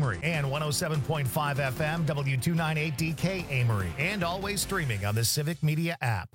Amory, and 107.5 FM W298DK Amory, and always streaming on the Civic Media app.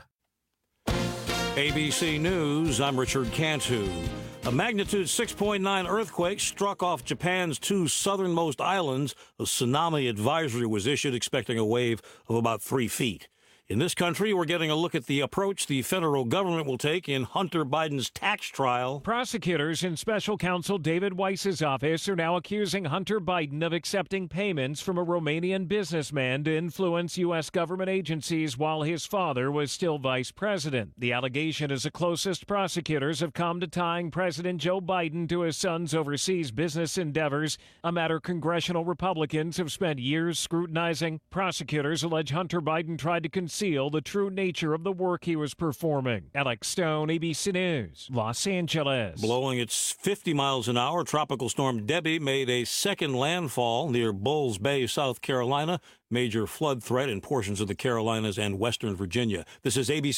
ABC News, I'm Richard Cantu. A magnitude 6.9 earthquake struck off Japan's two southernmost islands. A tsunami advisory was issued, expecting a wave of about 3 feet. In this country, we're getting a look at the approach the federal government will take in Hunter Biden's tax trial. Prosecutors in special counsel David Weiss's office are now accusing Hunter Biden of accepting payments from a Romanian businessman to influence U.S. government agencies while his father was still vice president. The allegation is the closest prosecutors have come to tying President Joe Biden to his son's overseas business endeavors, a matter congressional Republicans have spent years scrutinizing. Prosecutors allege Hunter Biden tried to conceal the true nature of the work he was performing. Alex Stone, ABC News, Los Angeles. Blowing its 50 miles an hour, Tropical Storm Debbie made a second landfall near Bulls Bay, South Carolina. Major flood threat in portions of the Carolinas and Western Virginia. This is ABC.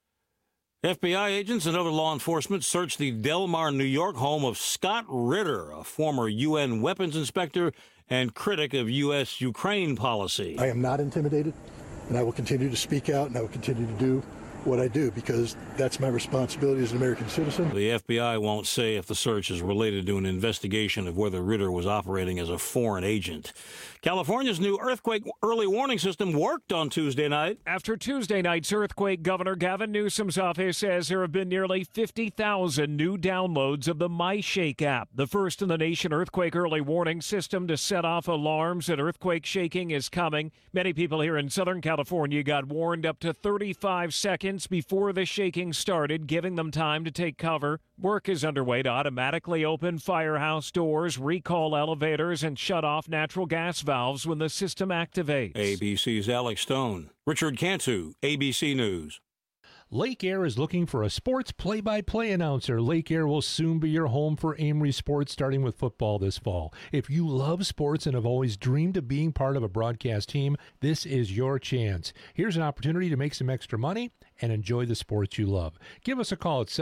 FBI agents and other law enforcement searched the Del Mar, New York home of Scott Ritter, a former UN weapons inspector and critic of U.S.-Ukraine policy. I am not intimidated, and I will continue to speak out, and I will continue to do what I do, because that's my responsibility as an American citizen. The FBI won't say if the search is related to an investigation of whether Ritter was operating as a foreign agent. California's new earthquake early warning system worked on Tuesday night. After Tuesday night's earthquake, Governor Gavin Newsom's office says there have been nearly 50,000 new downloads of the MyShake app, the first in the nation earthquake early warning system to set off alarms that earthquake shaking is coming. Many people here in Southern California got warned up to 35 seconds before the shaking started, giving them time to take cover. Work is underway to automatically open firehouse doors, recall elevators, and shut off natural gas valves when the system activates. ABC's Alex Stone. Richard Cantu, ABC News. Lake Air is looking for a sports play-by-play announcer. Lake Air will soon be your home for Amory sports, starting with football this fall. If you love sports and have always dreamed of being part of a broadcast team, this is your chance. Here's an opportunity to make some extra money and enjoy the sports you love. Give us a call at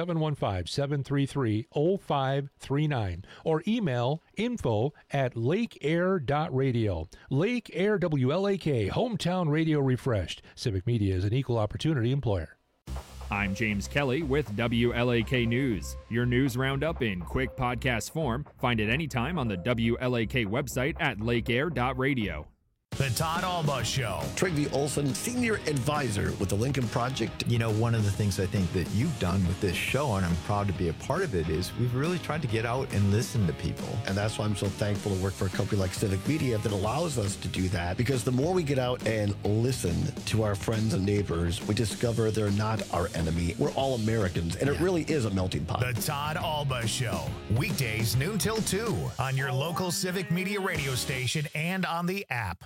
715-733-0539 or email info@lakeair.radio. Lake Air WLAK, hometown radio refreshed. Civic Media is an equal opportunity employer. I'm James Kelly with WLAK News. Your news roundup in quick podcast form. Find it anytime on the WLAK website at lakeair.radio. The Todd Alba Show. Trygve Olson, Senior Advisor with the Lincoln Project. You know, one of the things I think that you've done with this show, and I'm proud to be a part of it, is we've really tried to get out and listen to people. And that's why I'm so thankful to work for a company like Civic Media that allows us to do that. Because the more we get out and listen to our friends and neighbors, we discover they're not our enemy. We're all Americans, and it really is a melting pot. The Todd Alba Show. Weekdays noon till 2 on your local Civic Media radio station and on the app.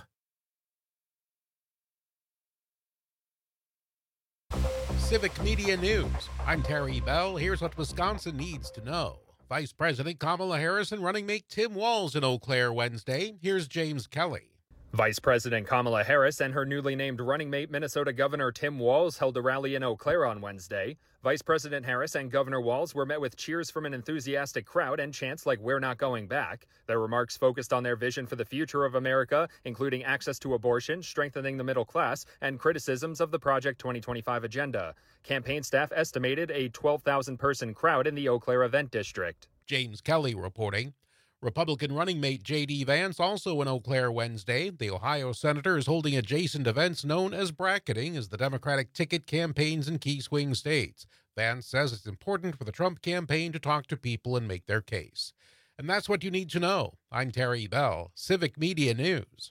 Civic Media News. I'm Terry Bell. Here's what Wisconsin needs to know. Vice President Kamala Harris and running mate Tim Walz in Eau Claire Wednesday. Here's James Kelly. Vice President Kamala Harris and her newly named running mate Minnesota Governor Tim Walz held a rally in Eau Claire on Wednesday. Vice President Harris and Governor Walz were met with cheers from an enthusiastic crowd and chants like "We're not going back." Their remarks focused on their vision for the future of America, including access to abortion, strengthening the middle class, and criticisms of the Project 2025 agenda. Campaign staff estimated a 12,000-person crowd in the Eau Claire event district. James Kelly reporting. Republican running mate J.D. Vance also in Eau Claire Wednesday. The Ohio senator is holding adjacent events known as bracketing as the Democratic ticket campaigns in key swing states. Vance says it's important for the Trump campaign to talk to people and make their case. And that's what you need to know. I'm Terry Bell, Civic Media News.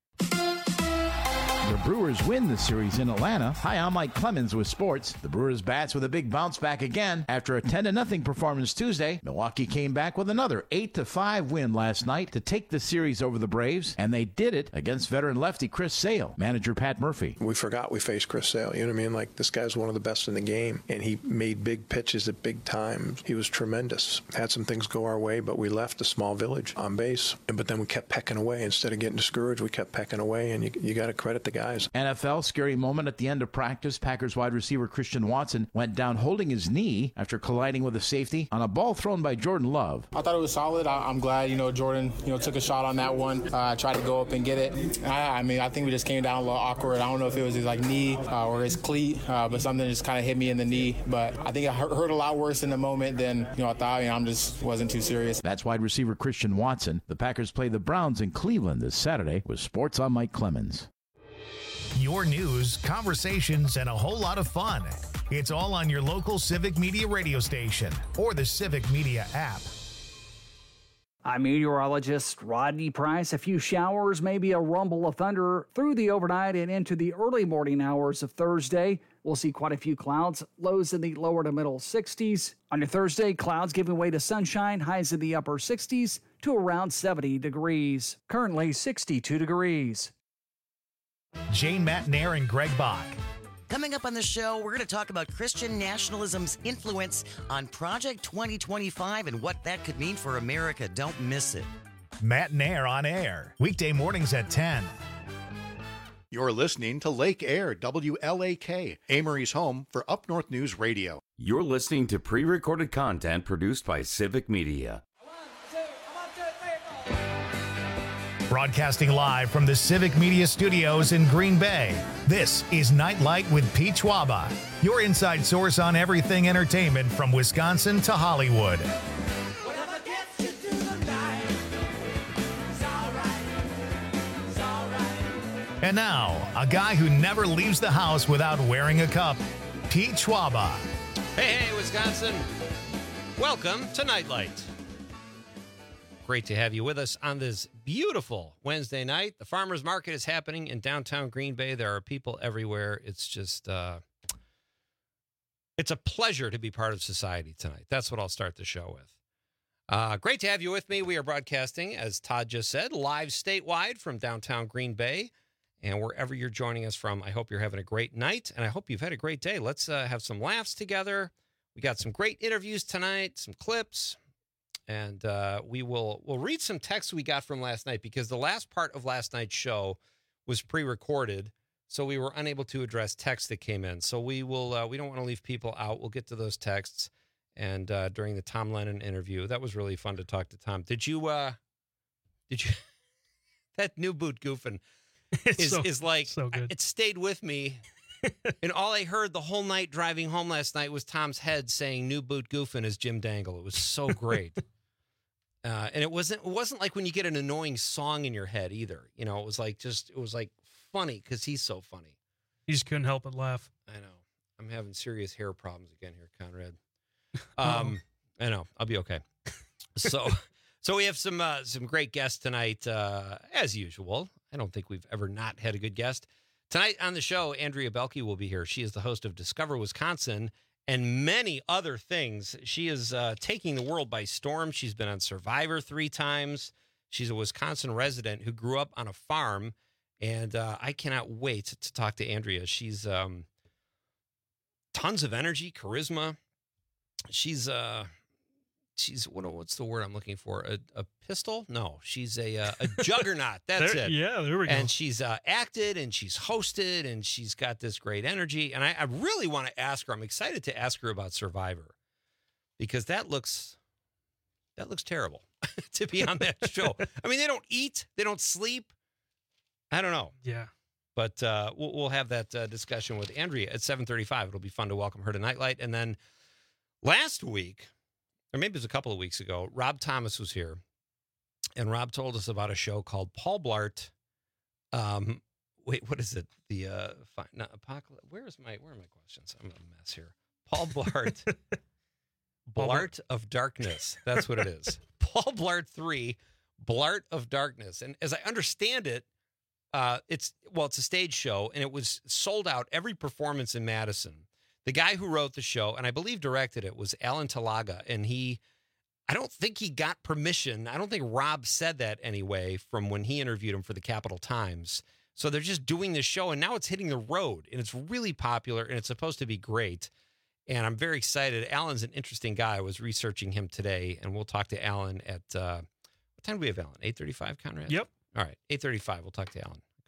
The Brewers win the series in Atlanta. Hi, I'm Mike Clemens with sports. The Brewers bats with a big bounce back again. After a 10-0 performance Tuesday, Milwaukee came back with another 8-5 win last night to take the series over the Braves, and they did it against veteran lefty Chris Sale. Manager Pat Murphy. We forgot we faced Chris Sale. You know what I mean? Like, this guy's one of the best in the game, and he made big pitches at big times. He was tremendous. Had some things go our way, but we left a small village on base. But then we kept pecking away. Instead of getting discouraged, we kept pecking away, and you got to credit the guy. guys. NFL scary moment at the end of practice. Packers wide receiver Christian Watson went down holding his knee after colliding with a safety on a ball thrown by Jordan Love. I thought it was solid. I'm glad, Jordan, took a shot on that one. Tried to go up and get it. I think we just came down a little awkward. I don't know if it was his knee or his cleat, but something just kind of hit me in the knee. But I think it hurt a lot worse in the moment than I thought. I just wasn't too serious. That's wide receiver Christian Watson. The Packers play the Browns in Cleveland this Saturday. With Sports, I'm Mike Clemens. Your news, conversations, and a whole lot of fun. It's all on your local Civic Media radio station or the Civic Media app. I'm meteorologist Rodney Price. A few showers, maybe a rumble of thunder through the overnight and into the early morning hours of Thursday. We'll see quite a few clouds, lows in the lower to middle 60s. On your Thursday, clouds giving way to sunshine, highs in the upper 60s to around 70 degrees. Currently 62 degrees. Jane Matnair and Greg Bach. Coming up on the show, we're going to talk about Christian nationalism's influence on Project 2025 and what that could mean for America. Don't miss it. Matnair on air, weekday mornings at 10. You're listening to Lake Air, WLAK, Amory's home for Up North News Radio. You're listening to pre-recorded content produced by Civic Media. Broadcasting live from the Civic Media Studios in Green Bay, this is Nightlight with Pete Schwaba, your inside source on everything entertainment from Wisconsin to Hollywood. And now, a guy who never leaves the house without wearing a cup, Pete Schwaba. Hey, Wisconsin. Welcome to Nightlight. Great to have you with us on this beautiful Wednesday night. The farmers market is happening in downtown Green Bay. There are people everywhere. It's just, it's a pleasure to be part of society tonight. That's what I'll start the show with. Great to have you with me. We are broadcasting, as Todd just said, live statewide from downtown Green Bay. And wherever you're joining us from, I hope you're having a great night, and I hope you've had a great day. Let's have some laughs together. We got some great interviews tonight, some clips. And we'll read some texts we got from last night because the last part of last night's show was pre-recorded, so we were unable to address texts that came in. So we don't want to leave people out. We'll get to those texts. And during the Tom Lennon interview, that was really fun to talk to Tom. Did you that new boot goofing is like so good. It stayed with me. And all I heard the whole night driving home last night was Tom's head saying "New Boot Goofin" as Jim Dangle. It was so great. And it wasn't like when you get an annoying song in your head either. It was like funny because he's so funny. You just couldn't help but laugh. I know. I'm having serious hair problems again here, Conrad. I know. I'll be okay. So we have some great guests tonight, as usual. I don't think we've ever not had a good guest. Tonight on the show, Andrea Belke will be here. She is the host of Discover Wisconsin and many other things. She is taking the world by storm. She's been on Survivor 3 times. She's a Wisconsin resident who grew up on a farm, and I cannot wait to talk to Andrea. She's tons of energy, charisma. She's what's the word I'm looking for? A pistol? No, she's a juggernaut. That's it. Yeah, there we go. And she's acted and she's hosted and she's got this great energy. And I really want to ask her. I'm excited to ask her about Survivor because that looks terrible to be on that show. I mean, they don't eat, they don't sleep. I don't know. Yeah. But we'll have that discussion with Andrea at 7:35. It'll be fun to welcome her to Nightlight. And then last week, or maybe it was a couple of weeks ago, Rob Thomas was here, and Rob told us about a show called Paul Blart. Wait, what is it? The Apocalypse. Where are my questions? I'm a mess here. Paul Blart, Blart of Darkness. That's what it is. Paul Blart 3, Blart of Darkness. And as I understand it, it's a stage show, and it was sold out every performance in Madison. The guy who wrote the show, and I believe directed it, was Alan Talaga, and I don't think he got permission. I don't think Rob said that anyway from when he interviewed him for the Capital Times. So they're just doing this show, and now it's hitting the road, and it's really popular, and it's supposed to be great. And I'm very excited. Alan's an interesting guy. I was researching him today, and we'll talk to Alan at, what time do we have Alan? 8:35, Conrad? Yep. All right, 8:35, we'll talk to Alan. I couldn't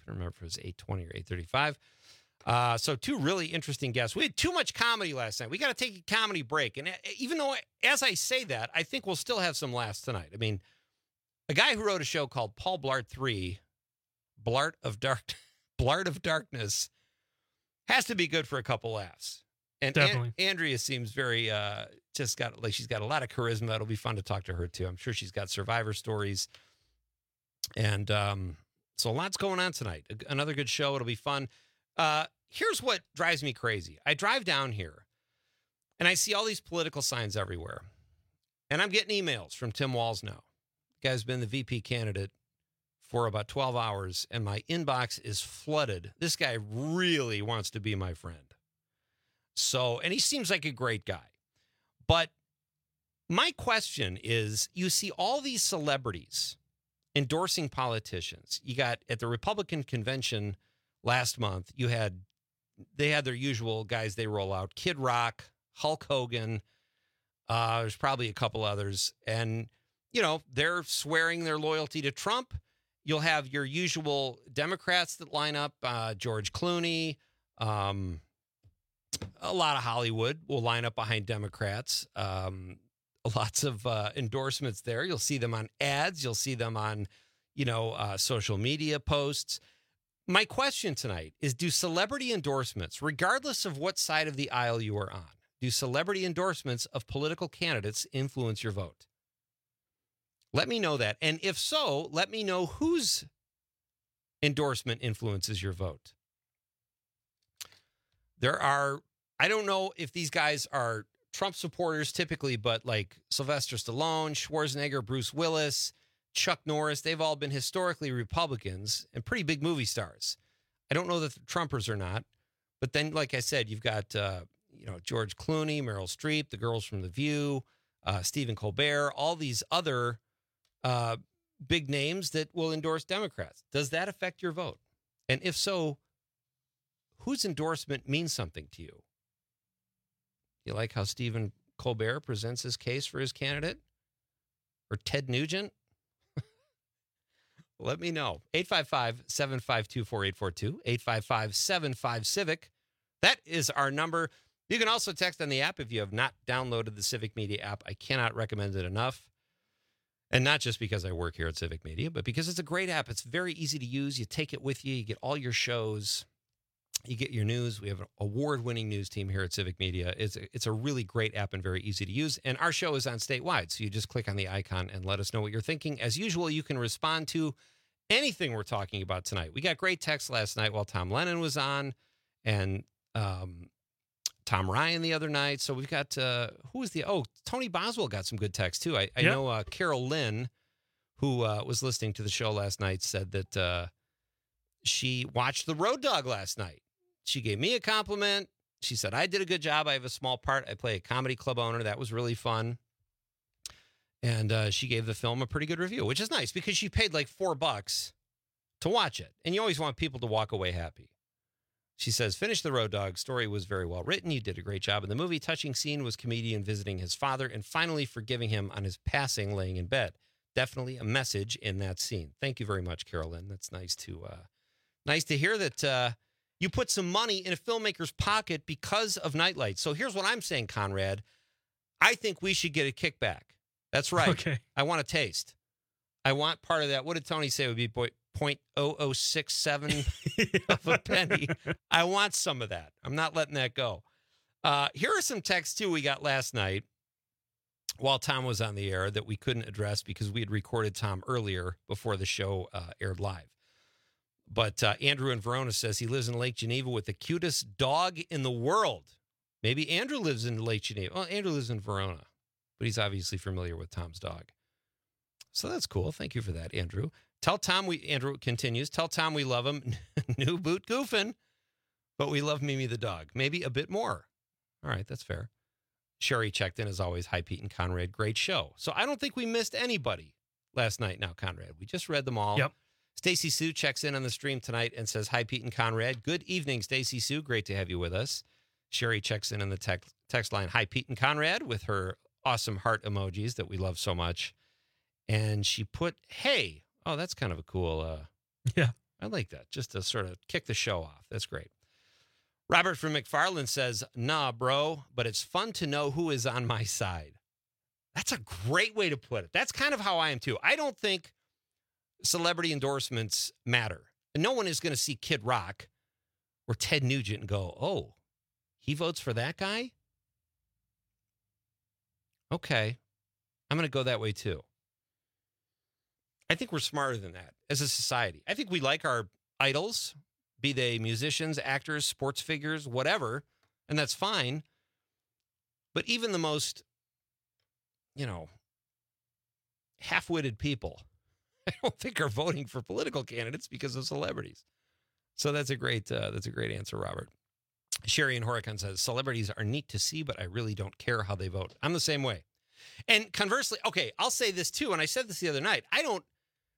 couldn't remember if it was 8:20 or 8:35. So 2 really interesting guests. We had too much comedy last night. We got to take a comedy break. And even though, as I say that, I think we'll still have some laughs tonight. I mean, a guy who wrote a show called Paul Blart 3, Blart of Darkness, has to be good for a couple laughs. And Definitely. Andrea seems very, she's got a lot of charisma. It'll be fun to talk to her too. I'm sure she's got survivor stories. And so lots going on tonight. Another good show. It'll be fun. Here's what drives me crazy. I drive down here and I see all these political signs everywhere. And I'm getting emails from Tim Walz now. The guy's been the VP candidate for about 12 hours, and my inbox is flooded. This guy really wants to be my friend. So, and he seems like a great guy. But my question is, you see all these celebrities endorsing politicians. You got at the Republican convention last month, they had their usual guys they roll out, Kid Rock, Hulk Hogan, there's probably a couple others. And, they're swearing their loyalty to Trump. You'll have your usual Democrats that line up, George Clooney, a lot of Hollywood will line up behind Democrats. Lots of endorsements there. You'll see them on ads. You'll see them on, social media posts. My question tonight is, do celebrity endorsements, regardless of what side of the aisle you are on, do celebrity endorsements of political candidates influence your vote? Let me know that. And if so, let me know whose endorsement influences your vote. I don't know if these guys are Trump supporters typically, but like Sylvester Stallone, Schwarzenegger, Bruce Willis, Chuck Norris, they've all been historically Republicans and pretty big movie stars. I don't know that the Trumpers are not, but then, like I said, you've got, George Clooney, Meryl Streep, the girls from The View, Stephen Colbert, all these other big names that will endorse Democrats. Does that affect your vote? And if so, whose endorsement means something to you? You like how Stephen Colbert presents his case for his candidate? Or Ted Nugent? Let me know. 855-752-4842, 855-75-CIVIC. That is our number. You can also text on the app if you have not downloaded the Civic Media app. I cannot recommend it enough. And not just because I work here at Civic Media, but because it's a great app. It's very easy to use. You take it with you. You get all your shows. You get your news. We have an award-winning news team here at Civic Media. It's a really great app and very easy to use. And our show is on statewide, so you just click on the icon and let us know what you're thinking. As usual, you can respond to anything we're talking about tonight. We got great texts last night while Tom Lennon was on, and Tom Ryan the other night. So we've got, Tony Boswell got some good texts too. I know Carol Lynn, who was listening to the show last night, said that she watched The Road Dogg last night. She gave me a compliment. She said, I did a good job. I have a small part. I play a comedy club owner. That was really fun. And she gave the film a pretty good review, which is nice because she paid like $4 to watch it. And you always want people to walk away happy. She says, finish The Road Dogg. Story was very well written. You did a great job in the movie. Touching scene was comedian visiting his father and finally forgiving him on his passing laying in bed. Definitely a message in that scene. Thank you very much, Carolyn. That's nice to hear that you put some money in a filmmaker's pocket because of Nightlight. So here's what I'm saying, Conrad. I think we should get a kickback. That's right. Okay. I want a taste. I want part of that. What did Tony say would be 0.0067 of a penny? I want some of that. I'm not letting that go. Here are some texts, too, we got last night while Tom was on the air that we couldn't address because we had recorded Tom earlier before the show aired live. But Andrew in Verona says he lives in Lake Geneva with the cutest dog in the world. Maybe Andrew lives in Lake Geneva. Well, Andrew lives in Verona, but he's obviously familiar with Tom's dog. So that's cool. Thank you for that, Andrew. Andrew continues, tell Tom we love him. New boot goofing, but we love Mimi the dog. Maybe a bit more. All right, that's fair. Sherry checked in as always. Hi, Pete and Conrad. Great show. So I don't think we missed anybody last night now, Conrad. We just read them all. Yep. Stacy Sue checks in on the stream tonight and says, hi, Pete and Conrad. Good evening, Stacy Sue. Great to have you with us. Sherry checks in on the text line. Hi, Pete and Conrad, with her awesome heart emojis that we love so much. And she put, hey. Oh, that's kind of a cool. Yeah. I like that, just to sort of kick the show off. That's great. Robert from McFarland says, nah, bro, but it's fun to know who is on my side. That's a great way to put it. That's kind of how I am, too. I don't think celebrity endorsements matter. And no one is going to see Kid Rock or Ted Nugent and go, oh, he votes for that guy? Okay. I'm going to go that way, too. I think we're smarter than that as a society. I think we like our idols, be they musicians, actors, sports figures, whatever, and that's fine. But even the most, half-witted people, I don't think are voting for political candidates because of celebrities. So that's a great answer, Robert. Sherry in Horicon says, celebrities are neat to see, but I really don't care how they vote. I'm the same way. And conversely, okay, I'll say this too, and I said this the other night. I don't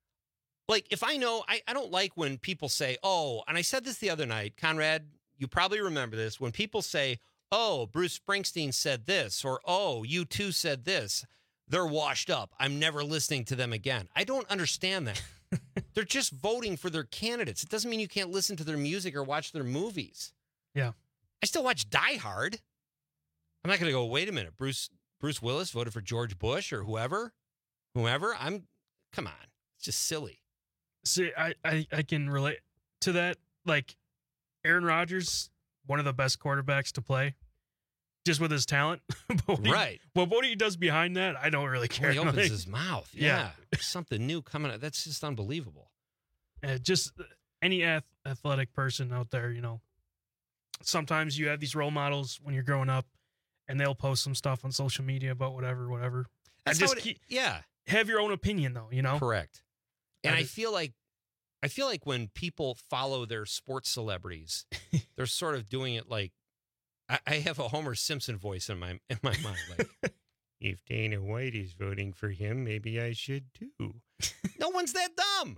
like when people say, oh, and I said this the other night, Conrad, you probably remember this, when people say, oh, Bruce Springsteen said this, or, oh, U2 said this, they're washed up. I'm never listening to them again. I don't understand that. They're just voting for their candidates. It doesn't mean you can't listen to their music or watch their movies. Yeah. I still watch Die Hard. I'm not going to go, wait a minute, Bruce Willis voted for George Bush or whoever. Come on. It's just silly. See, I can relate to that. Like, Aaron Rodgers, one of the best quarterbacks to play, just with his talent. Right. But what he does behind that, I don't really care. Well, he opens his mouth. Yeah. There's something new coming out. That's just unbelievable. Just any athletic person out there, sometimes you have these role models when you're growing up, and they'll post some stuff on social media about whatever. That's have your own opinion, though, Correct. And I feel like when people follow their sports celebrities, they're sort of doing it like, I have a Homer Simpson voice in my mind. Like, if Dana White is voting for him, maybe I should too. No one's that dumb.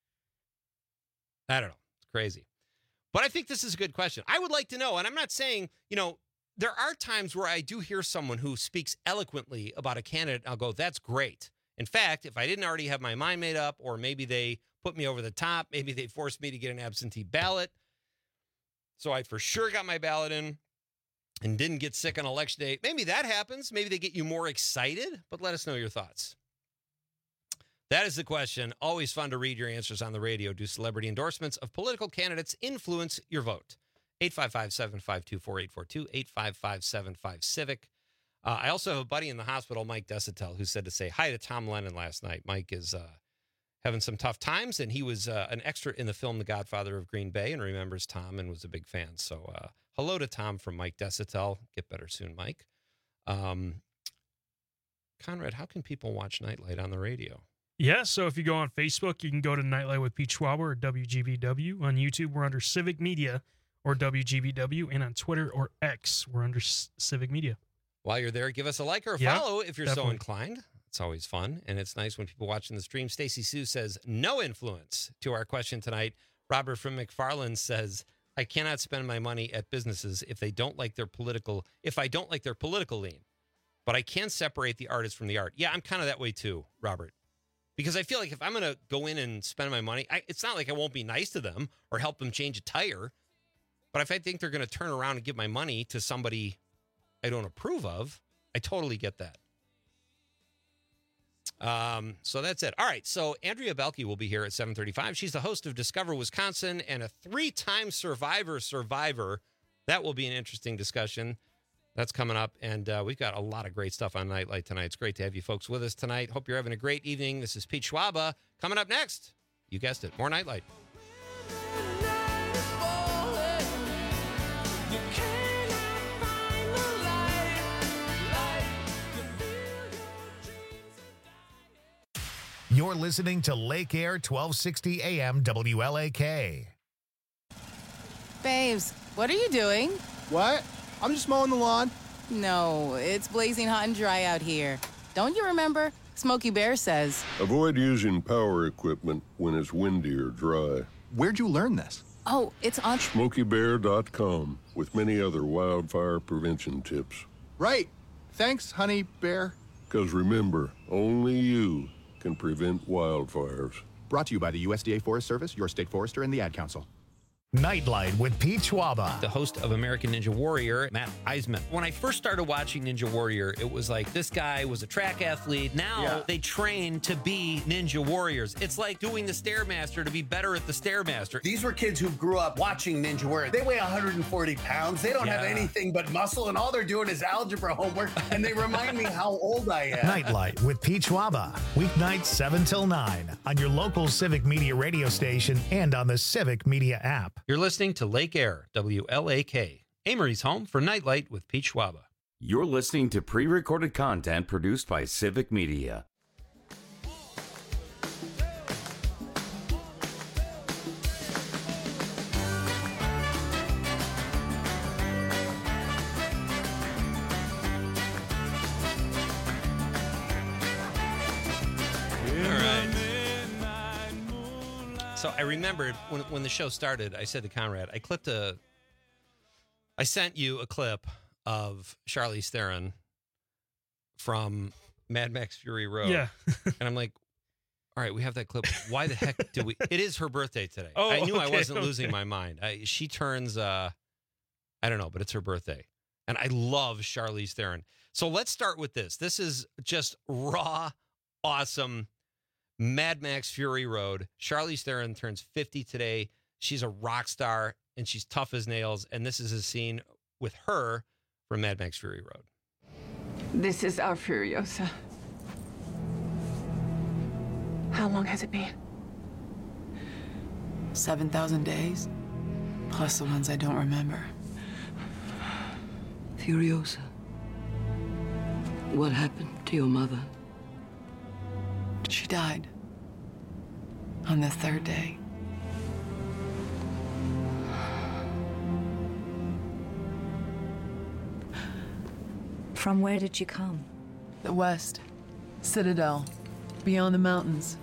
I don't know. It's crazy. But I think this is a good question. I would like to know, and I'm not saying, there are times where I do hear someone who speaks eloquently about a candidate, and I'll go, that's great. In fact, if I didn't already have my mind made up, or maybe they put me over the top, maybe they forced me to get an absentee ballot, so I for sure got my ballot in and didn't get sick on election day. Maybe that happens. Maybe they get you more excited, but let us know your thoughts. That is the question. Always fun to read your answers on the radio. Do celebrity endorsements of political candidates influence your vote? 855-752-4842, 855-75-CIVIC. I also have a buddy in the hospital, Mike Desitel, who said to say hi to Tom Lennon last night. Mike is having some tough times, and he was an extra in the film The Godfather of Green Bay and remembers Tom and was a big fan. So hello to Tom from Mike Desitel. Get better soon, Mike. Conrad, how can people watch Nightlight on the radio? Yeah, so if you go on Facebook, you can go to Nightlight with Pete Schwaber or WGBW. On YouTube, we're under Civic Media or WGBW, and on Twitter or X, we're under Civic Media. While you're there, give us a like or a follow if you're so inclined. It's always fun, and it's nice when people watching the stream. Stacy Sue says, no influence to our question tonight. Robert from McFarland says, I cannot spend my money at businesses if I don't like their political lean. But I can separate the artist from the art. Yeah, I'm kind of that way too, Robert. Because I feel like if I'm going to go in and spend my money, it's not like I won't be nice to them or help them change a tire. But if I think they're going to turn around and give my money to somebody I don't approve of, I totally get that. So that's it. All right. So Andrea Belke will be here at 7:35. She's the host of Discover Wisconsin and a 3-time survivor. That will be an interesting discussion. That's coming up. And we've got a lot of great stuff on Nightlight tonight. It's great to have you folks with us tonight. Hope you're having a great evening. This is Pete Schwaber. Coming up next, you guessed it, more Nightlight. You're listening to Lake Air 1260 AM WLAK. Babes, what are you doing? What? I'm just mowing the lawn. No, it's blazing hot and dry out here. Don't you remember? Smokey Bear says. Avoid using power equipment when it's windy or dry. Where'd you learn this? Oh, it's on SmokeyBear.com with many other wildfire prevention tips. Right. Thanks, Honey Bear. Because remember, only you can prevent wildfires. Brought to you by the USDA Forest Service, your state forester, and the Ad Council. Nightlight with Pete Schwaba. The host of American Ninja Warrior, Matt Eisman. When I first started watching Ninja Warrior, it was like this guy was a track athlete. Now they train to be Ninja Warriors. It's like doing the Stairmaster to be better at the Stairmaster. These were kids who grew up watching Ninja Warrior. They weigh 140 pounds. They don't have anything but muscle, and all they're doing is algebra homework, and they remind me how old I am. Nightlight with Pete Schwaba. Weeknights 7 till 9 on your local Civic Media radio station and on the Civic Media app. You're listening to Lake Air, WLAK, Amory's home for Nightlight with Pete Schwaba. You're listening to pre-recorded content produced by Civic Media. So I remembered when the show started, I said to Conrad, I sent you a clip of Charlize Theron from Mad Max Fury Road. Yeah. And I'm like, all right, we have that clip. Why the heck do we? It is her birthday today. Oh, I knew I okay, wasn't losing my mind. She turns, I don't know, but it's her birthday. And I love Charlize Theron. So let's start with this. This is just raw, awesome Mad Max Fury Road. Charlize Theron turns 50 today. She's a rock star, and she's tough as nails. And this is a scene with her from Mad Max Fury Road. This is our Furiosa. How long has it been? 7,000 days, plus the ones I don't remember. Furiosa, what happened to your mother? She died on the third day. From where did you come? The West, Citadel, beyond the mountains.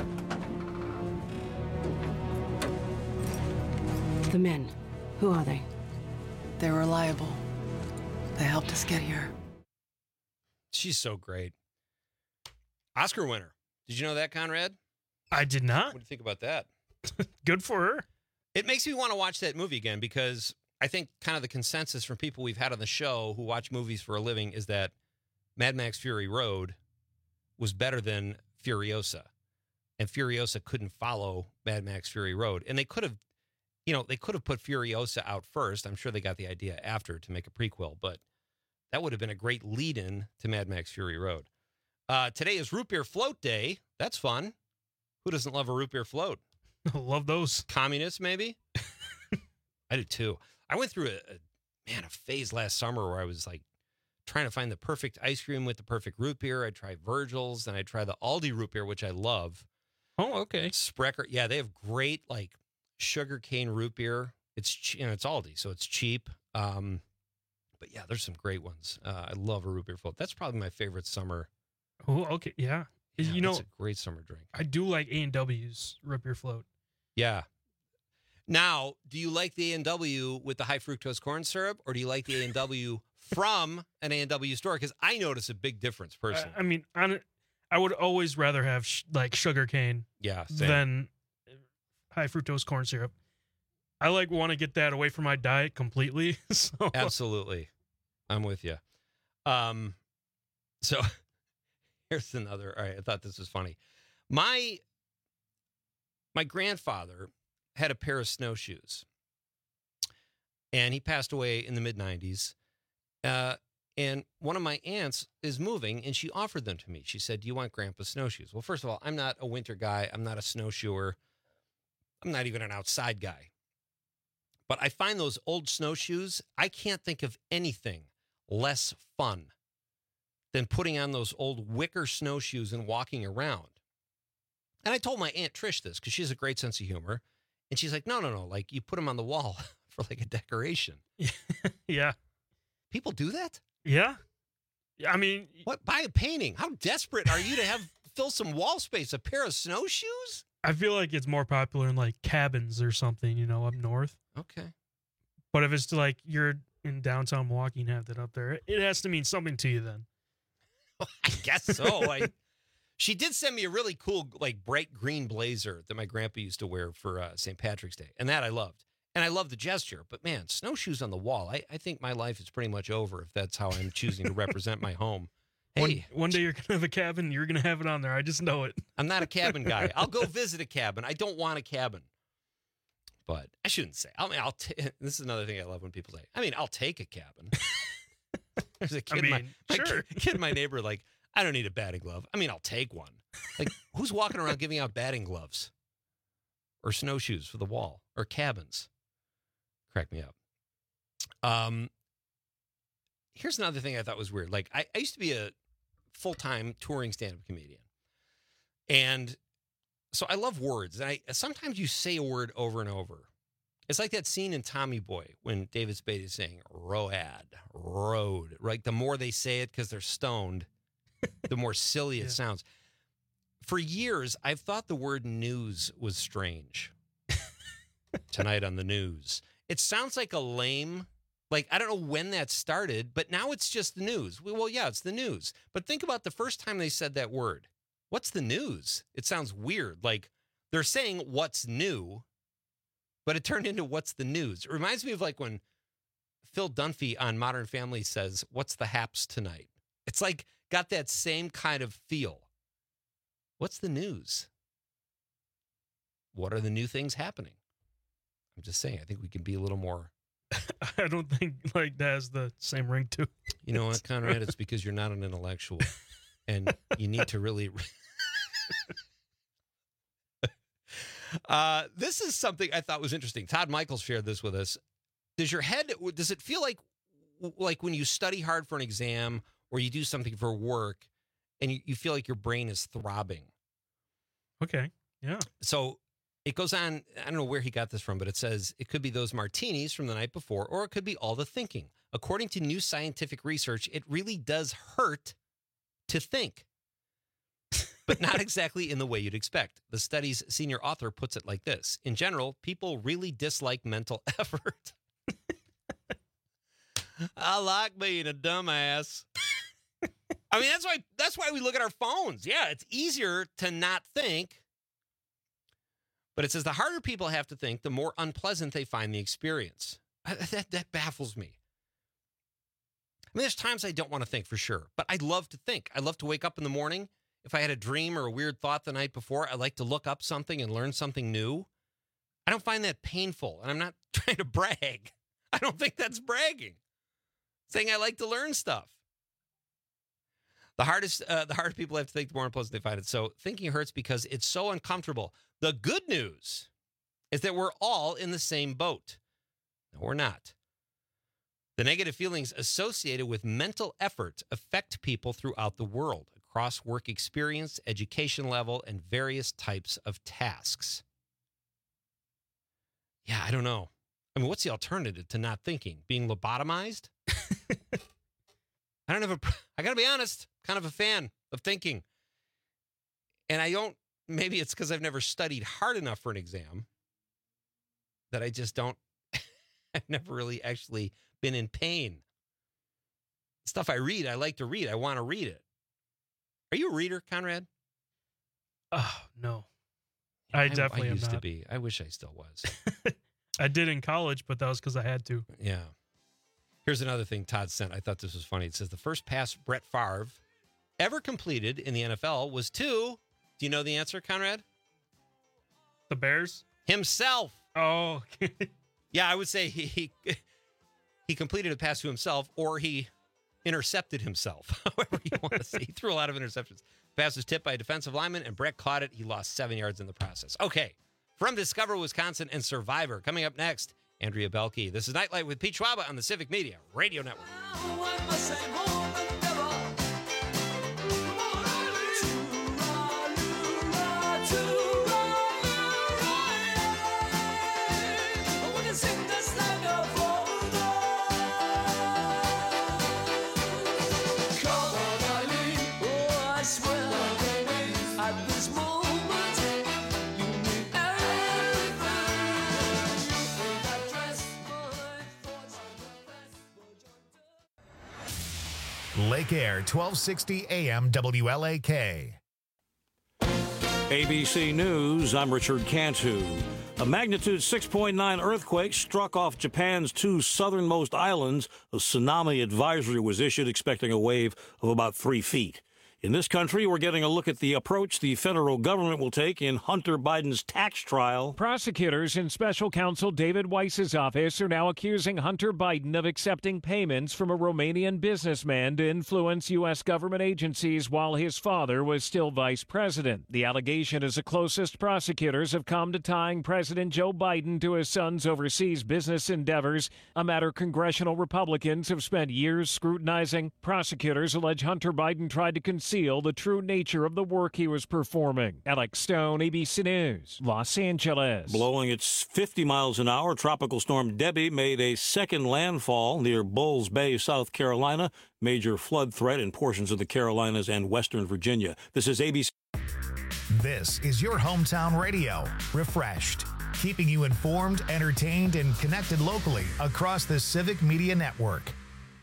The men, who are they? They're reliable. They helped us get here. She's so great. Oscar winner. Did you know that, Conrad? I did not. What do you think about that? Good for her. It makes me want to watch that movie again because I think kind of the consensus from people we've had on the show who watch movies for a living is that Mad Max Fury Road was better than Furiosa. And Furiosa couldn't follow Mad Max Fury Road. And they could have, they could have put Furiosa out first. I'm sure they got the idea after to make a prequel, but that would have been a great lead-in to Mad Max Fury Road. Today is Root Beer Float Day. That's fun. Who doesn't love a root beer float? Love those. Communists, maybe? I do too. I went through a phase last summer where I was like trying to find the perfect ice cream with the perfect root beer. I tried Virgil's, and I tried the Aldi root beer, which I love. Oh, okay. Sprecher. Yeah, they have great like sugarcane root beer. It's it's Aldi, so it's cheap. But yeah, there's some great ones. I love a root beer float. That's probably my favorite summer. Oh, okay. Yeah. It's a great summer drink. I do like A&W's root beer float. Yeah. Now, do you like the A&W with the high fructose corn syrup, or do you like the A&W from an A&W store? Because I notice a big difference personally. I mean, I would always rather have like sugar cane than high fructose corn syrup. I want to get that away from my diet completely. So. Absolutely. I'm with you. So here's another. All right, I thought this was funny. My grandfather had a pair of snowshoes, and he passed away in the mid-90s. And one of my aunts is moving, and she offered them to me. She said, "Do you want Grandpa's snowshoes?" Well, first of all, I'm not a winter guy. I'm not a snowshoer. I'm not even an outside guy. But I find those old snowshoes, I can't think of anything less fun than putting on those old wicker snowshoes and walking around. And I told my Aunt Trish this because she has a great sense of humor. And she's like, no. Like, you put them on the wall for like a decoration. Yeah. People do that? Yeah. I mean, what? Buy a painting. How desperate are you to fill some wall space? A pair of snowshoes? I feel like it's more popular in like cabins or something, up north. Okay. But if it's like you're in downtown Milwaukee and have that up there, it has to mean something to you then. I guess so. She did send me a really cool, like, bright green blazer that my grandpa used to wear for St. Patrick's Day. And that I loved. And I love the gesture. But, man, snowshoes on the wall. I think my life is pretty much over if that's how I'm choosing to represent my home. Hey, one day you're going to have a cabin. You're going to have it on there. I just know it. I'm not a cabin guy. I'll go visit a cabin. I don't want a cabin. But I shouldn't say. This is another thing I love when people say. I'll take a cabin. There's a kid, kid in my neighbor, like, I don't need a batting glove. I'll take one. Like, who's walking around giving out batting gloves or snowshoes for the wall or cabins? Crack me up. Here's another thing I thought was weird. Like, I used to be a full-time touring stand-up comedian. And so I love words. And sometimes you say a word over and over. It's like that scene in Tommy Boy when David Spade is saying road. Right? The more they say it because they're stoned, the more silly it sounds. For years, I've thought the word news was strange. Tonight on the news. It sounds like a lame, like, I don't know when that started, but now it's just the news. Well, yeah, it's the news. But think about the first time they said that word. What's the news? It sounds weird. Like, they're saying what's new, but it turned into what's the news. It reminds me of like when Phil Dunphy on Modern Family says, what's the haps tonight? It's like got that same kind of feel. What's the news? What are the new things happening? I'm just saying, I think we can be a little more. I don't think like that has the same ring to it. You know what, Conrad? It's because you're not an intellectual. And you need to really. This is something I thought was interesting. Todd Michaels shared this with us. Does it feel like when you study hard for an exam or you do something for work and you feel like your brain is throbbing? Okay. Yeah. So it goes on. I don't know where he got this from, but it says it could be those martinis from the night before, or it could be all the thinking. According to new scientific research, it really does hurt to think, but not exactly in the way you'd expect. The study's senior author puts it like this. In general, people really dislike mental effort. I like being a dumbass. That's why we look at our phones. Yeah, it's easier to not think. But it says the harder people have to think, the more unpleasant they find the experience. That baffles me. There's times I don't want to think for sure, but I love to think. I love to wake up in the morning. If I had a dream or a weird thought the night before, I like to look up something and learn something new. I don't find that painful, and I'm not trying to brag. I don't think that's bragging. Saying I like to learn stuff. The harder people have to think, the more unpleasant they find it. So thinking hurts because it's so uncomfortable. The good news is that we're all in the same boat. No, we're not. The negative feelings associated with mental effort affect people throughout the world, across work experience, education level, and various types of tasks. Yeah, I don't know. What's the alternative to not thinking? Being lobotomized? I gotta be honest, kind of a fan of thinking. And maybe it's because I've never studied hard enough for an exam that I just don't, I've never really actually been in pain. Stuff I read, I like to read. I want to read it. Are you a reader, Conrad? Oh, no. I definitely am used not. to be. I wish I still was. I did in college, but that was because I had to. Yeah. Here's another thing Todd sent. I thought this was funny. It says the first pass Brett Favre ever completed in the NFL was to, do you know the answer, Conrad? The Bears? Himself. Oh. Yeah, I would say he completed a pass to himself, or he intercepted himself, however you want to say. He threw a lot of interceptions. The pass was tipped by a defensive lineman, and Brett caught it. He lost 7 yards in the process. Okay, from Discover Wisconsin and Survivor, coming up next, Andrea Belke. This is Nightlight with Pete Schwaba on the Civic Media Radio Network. Lake Air, 1260 AM WLAK. ABC News, I'm Richard Cantu. A magnitude 6.9 earthquake struck off Japan's two southernmost islands. A tsunami advisory was issued, expecting a wave of about 3 feet. In this country, we're getting a look at the approach the federal government will take in Hunter Biden's tax trial. Prosecutors in special counsel David Weiss's office are now accusing Hunter Biden of accepting payments from a Romanian businessman to influence U.S. government agencies while his father was still vice president. The allegation is the closest prosecutors have come to tying President Joe Biden to his son's overseas business endeavors, a matter congressional Republicans have spent years scrutinizing. Prosecutors allege Hunter Biden tried to conceal the true nature of the work he was performing. Alex Stone, ABC News, Los Angeles. Blowing its 50 miles an hour, Tropical Storm Debbie made a second landfall near Bulls Bay, South Carolina. Major flood threat in portions of the Carolinas and western Virginia. This is ABC. This is your hometown radio, refreshed, keeping you informed, entertained, and connected locally across the Civic Media Network.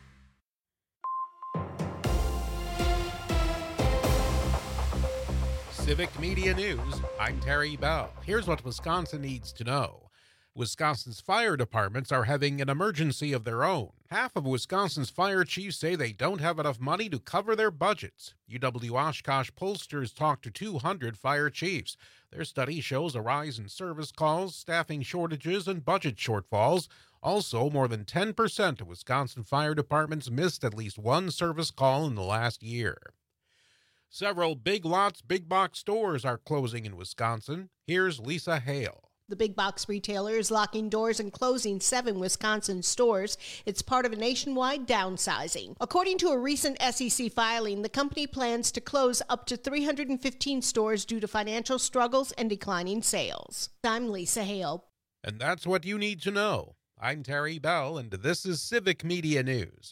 Civic Media News, I'm Terry Bell. Here's what Wisconsin needs to know. Wisconsin's fire departments are having an emergency of their own. Half of Wisconsin's fire chiefs say they don't have enough money to cover their budgets. UW-Oshkosh pollsters talked to 200 fire chiefs. Their study shows a rise in service calls, staffing shortages, and budget shortfalls. Also, more than 10% of Wisconsin fire departments missed at least one service call in the last year. Several Big Lots big box stores are closing in Wisconsin. Here's Lisa Hale. The big box retailer is locking doors and closing 7 Wisconsin stores. It's part of a nationwide downsizing. According to a recent SEC filing, the company plans to close up to 315 stores due to financial struggles and declining sales. I'm Lisa Hale. And that's what you need to know. I'm Terry Bell, and this is Civic Media News.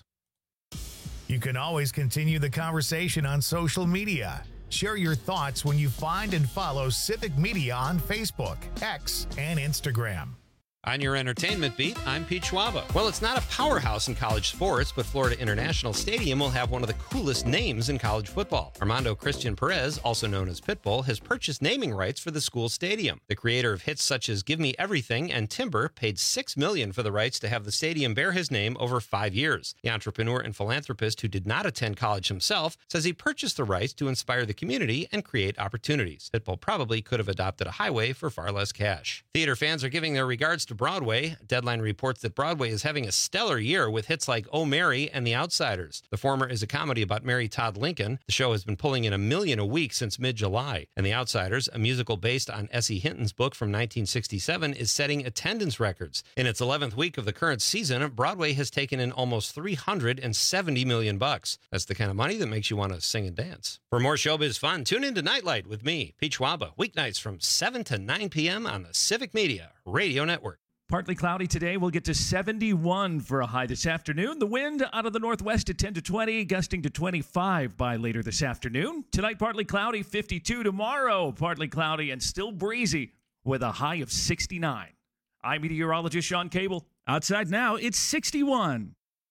You can always continue the conversation on social media. Share your thoughts when you find and follow Civic Media on Facebook, X, and Instagram. On your entertainment beat, I'm Pete Schwaba. Well, it's not a powerhouse in college sports, but Florida International Stadium will have one of the coolest names in college football. Armando Christian Perez, also known as Pitbull, has purchased naming rights for the school stadium. The creator of hits such as Give Me Everything and Timber paid $6 million for the rights to have the stadium bear his name over 5 years. The entrepreneur and philanthropist, who did not attend college himself, says he purchased the rights to inspire the community and create opportunities. Pitbull probably could have adopted a highway for far less cash. Theater fans are giving their regards to Broadway. Deadline reports that Broadway is having a stellar year with hits like Oh Mary and The Outsiders. The former is a comedy about Mary Todd Lincoln. The show has been pulling in $1 million a week since mid-July. And The Outsiders, a musical based on S.E. Hinton's book from 1967, is setting attendance records. In its 11th week of the current season, Broadway has taken in almost $370 million. That's the kind of money that makes you want to sing and dance. For more showbiz fun, tune in to Nightlight with me, Pete Schwaba, weeknights from 7 to 9 p.m. on the Civic Media Radio Network. Partly cloudy today. We'll get to 71 for a high this afternoon. The wind out of the northwest at 10 to 20, gusting to 25 by later this afternoon. Tonight, partly cloudy, 52. Tomorrow, partly cloudy and still breezy with a high of 69. I'm meteorologist Sean Cable. Outside now, it's 61.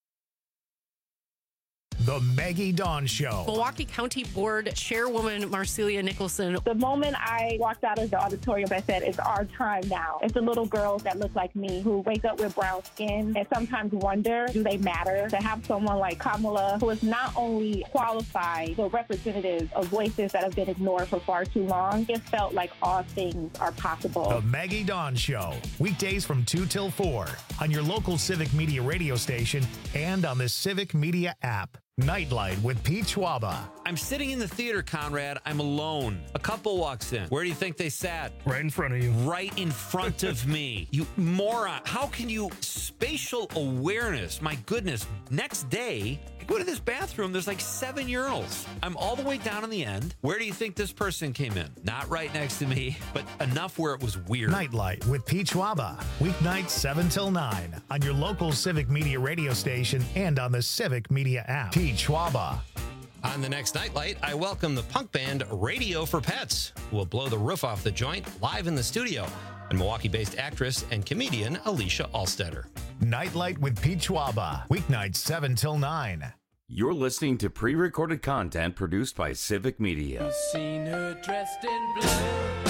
The Maggie Dawn Show. Milwaukee County Board Chairwoman Marcelia Nicholson. The moment I walked out of the auditorium, I said, it's our time now. It's the little girls that look like me who wake up with brown skin and sometimes wonder, do they matter? To have someone like Kamala, who is not only qualified, but representative of voices that have been ignored for far too long, it felt like all things are possible. The Maggie Dawn Show. Weekdays from 2 till 4 on your local Civic Media radio station and on the Civic Media app. Nightlight with Pete Schwaba. I'm sitting in the theater, Conrad. I'm alone. A couple walks in. Where do you think they sat? Right in front of you. Right in front of me. You moron. How can you... Spatial awareness. My goodness. Next day, I go to this bathroom. There's like 7 urinals. I'm all the way down in the end. Where do you think this person came in? Not right next to me, but enough where it was weird. Nightlight with Pete Schwaba. Weeknights 7 till 9 on your local Civic Media radio station and on the Civic Media app. Pete Schwaba. On the next Nightlight, I welcome the punk band Radio for Pets, who will blow the roof off the joint live in the studio, and Milwaukee-based actress and comedian Alicia Alstetter. Nightlight with Pete Schwaba. Weeknights 7 till 9 You're listening to pre-recorded content produced by Civic Media. Seen her dressed in blue.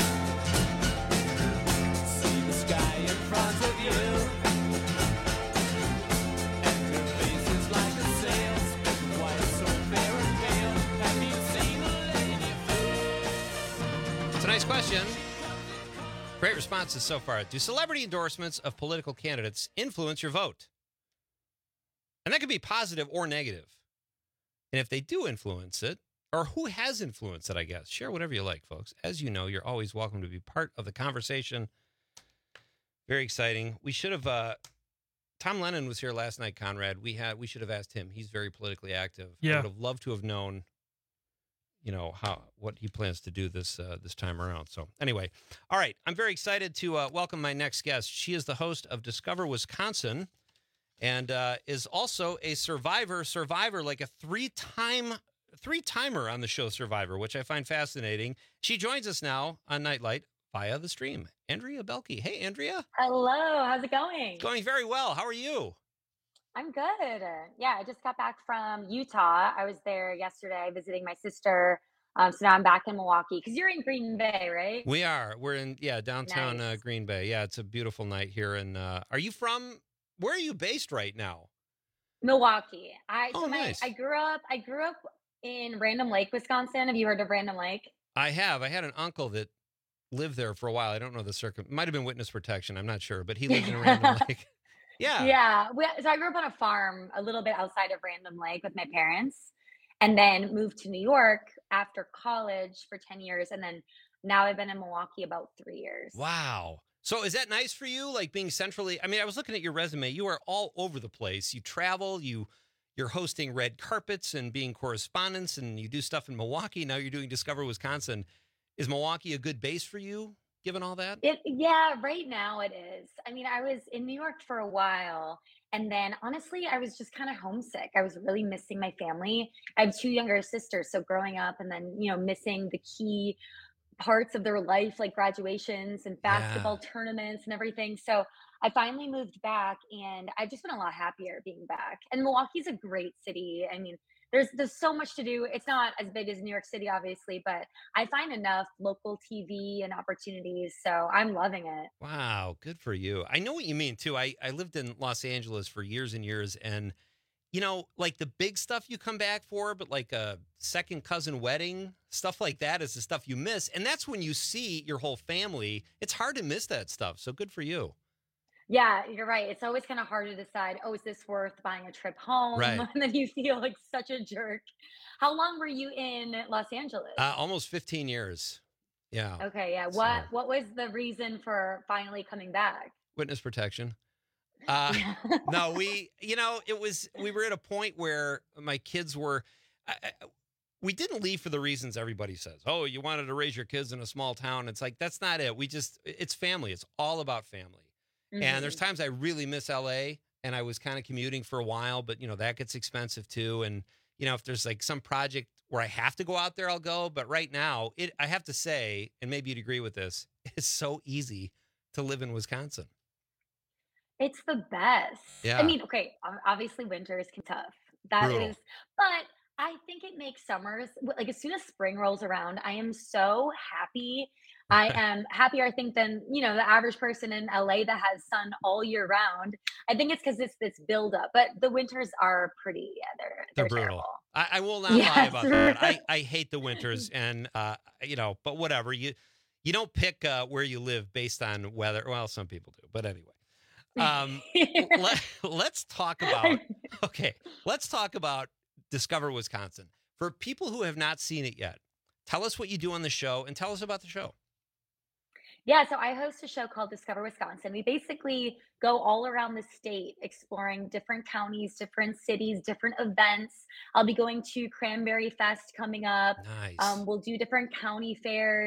See the sky in front of you. And her face is like a sail, spinning white, so fair and pale. Have you seen a lady? Tonight's question. Great responses so far. Do celebrity endorsements of political candidates influence your vote? And that could be positive or negative. And if they do influence it, or who has influenced it, I guess, share whatever you like, folks. As you know, you're always welcome to be part of the conversation. Very exciting. We should have, Tom Lennon was here last night, Conrad. We should have asked him. He's very politically active. Yeah. I would have loved to have known, what he plans to do this time around. So anyway, all right. I'm very excited to welcome my next guest. She is the host of Discover Wisconsin. And is also a survivor, like a three-timer on the show Survivor, which I find fascinating. She joins us now on Nightlight via the stream. Andrea Belke. Hey, Andrea. Hello. How's it going? It's going very well. How are you? I'm good. Yeah, I just got back from Utah. I was there yesterday visiting my sister. So now I'm back in Milwaukee because you're in Green Bay, right? We are. We're in, downtown Nice. Green Bay. Yeah, it's a beautiful night here. And are you from... Where are you based right now? Milwaukee. Nice. I grew up in Random Lake, Wisconsin. Have you heard of Random Lake? I have. I had an uncle that lived there for a while. I don't know the might have been witness protection. I'm not sure, but he lived in Random Lake. Yeah. Yeah. So I grew up on a farm a little bit outside of Random Lake with my parents, and then moved to New York after college for 10 years. And then now I've been in Milwaukee about 3 years. Wow. So is that nice for you, like being centrally? I mean, I was looking at your resume. You are all over the place. You travel, you're hosting red carpets and being correspondents, and you do stuff in Milwaukee. Now you're doing Discover Wisconsin. Is Milwaukee a good base for you, given all that? Yeah, right now it is. I mean, I was in New York for a while, and then honestly, I was just kind of homesick. I was really missing my family. I have 2 younger sisters, so growing up and then, missing the key parts of their life, like graduations and basketball tournaments and everything. So I finally moved back, and I've just been a lot happier being back. And Milwaukee's a great city. I mean, there's so much to do. It's not as big as New York City, obviously, but I find enough local TV and opportunities. So I'm loving it. Wow, good for you. I know what you mean, too. I lived in Los Angeles for years and years, and like the big stuff you come back for, but like a second cousin wedding, stuff like that is the stuff you miss. And that's when you see your whole family. It's hard to miss that stuff. So good for you. Yeah, you're right. It's always kind of hard to decide, is this worth buying a trip home? Right. And then you feel like such a jerk. How long were you in Los Angeles? Almost 15 years. Yeah. Okay, yeah. What was the reason for finally coming back? Witness protection. No, we were at a point where my kids were, we didn't leave for the reasons everybody says. Oh, you wanted to raise your kids in a small town. It's like, that's not it. It's family. It's all about family. Mm-hmm. And there's times I really miss LA, and I was kind of commuting for a while, but that gets expensive too. And, if there's like some project where I have to go out there, I'll go. But right now I have to say, and maybe you'd agree with this, it's so easy to live in Wisconsin. It's the best. Yeah. I mean, okay, obviously winters can be tough. That Brutal. is, but I think it makes summers, like as soon as spring rolls around, I am so happy. I am happier, I think, than, the average person in LA that has sun all year round. I think it's because it's this buildup, but the winters are pretty, they're brutal. terrible. I will not lie about that. I hate the winters, and, but whatever. You don't pick where you live based on weather. Well, some people do, but anyway. Let's talk about Discover Wisconsin. For people who have not seen it yet, tell us what you do on the show and tell us about the show. Yeah, so I host a show called Discover Wisconsin. We basically go all around the state exploring different counties, different cities, different events. I'll be going to Cranberry Fest coming up. Nice. We'll do different county fairs.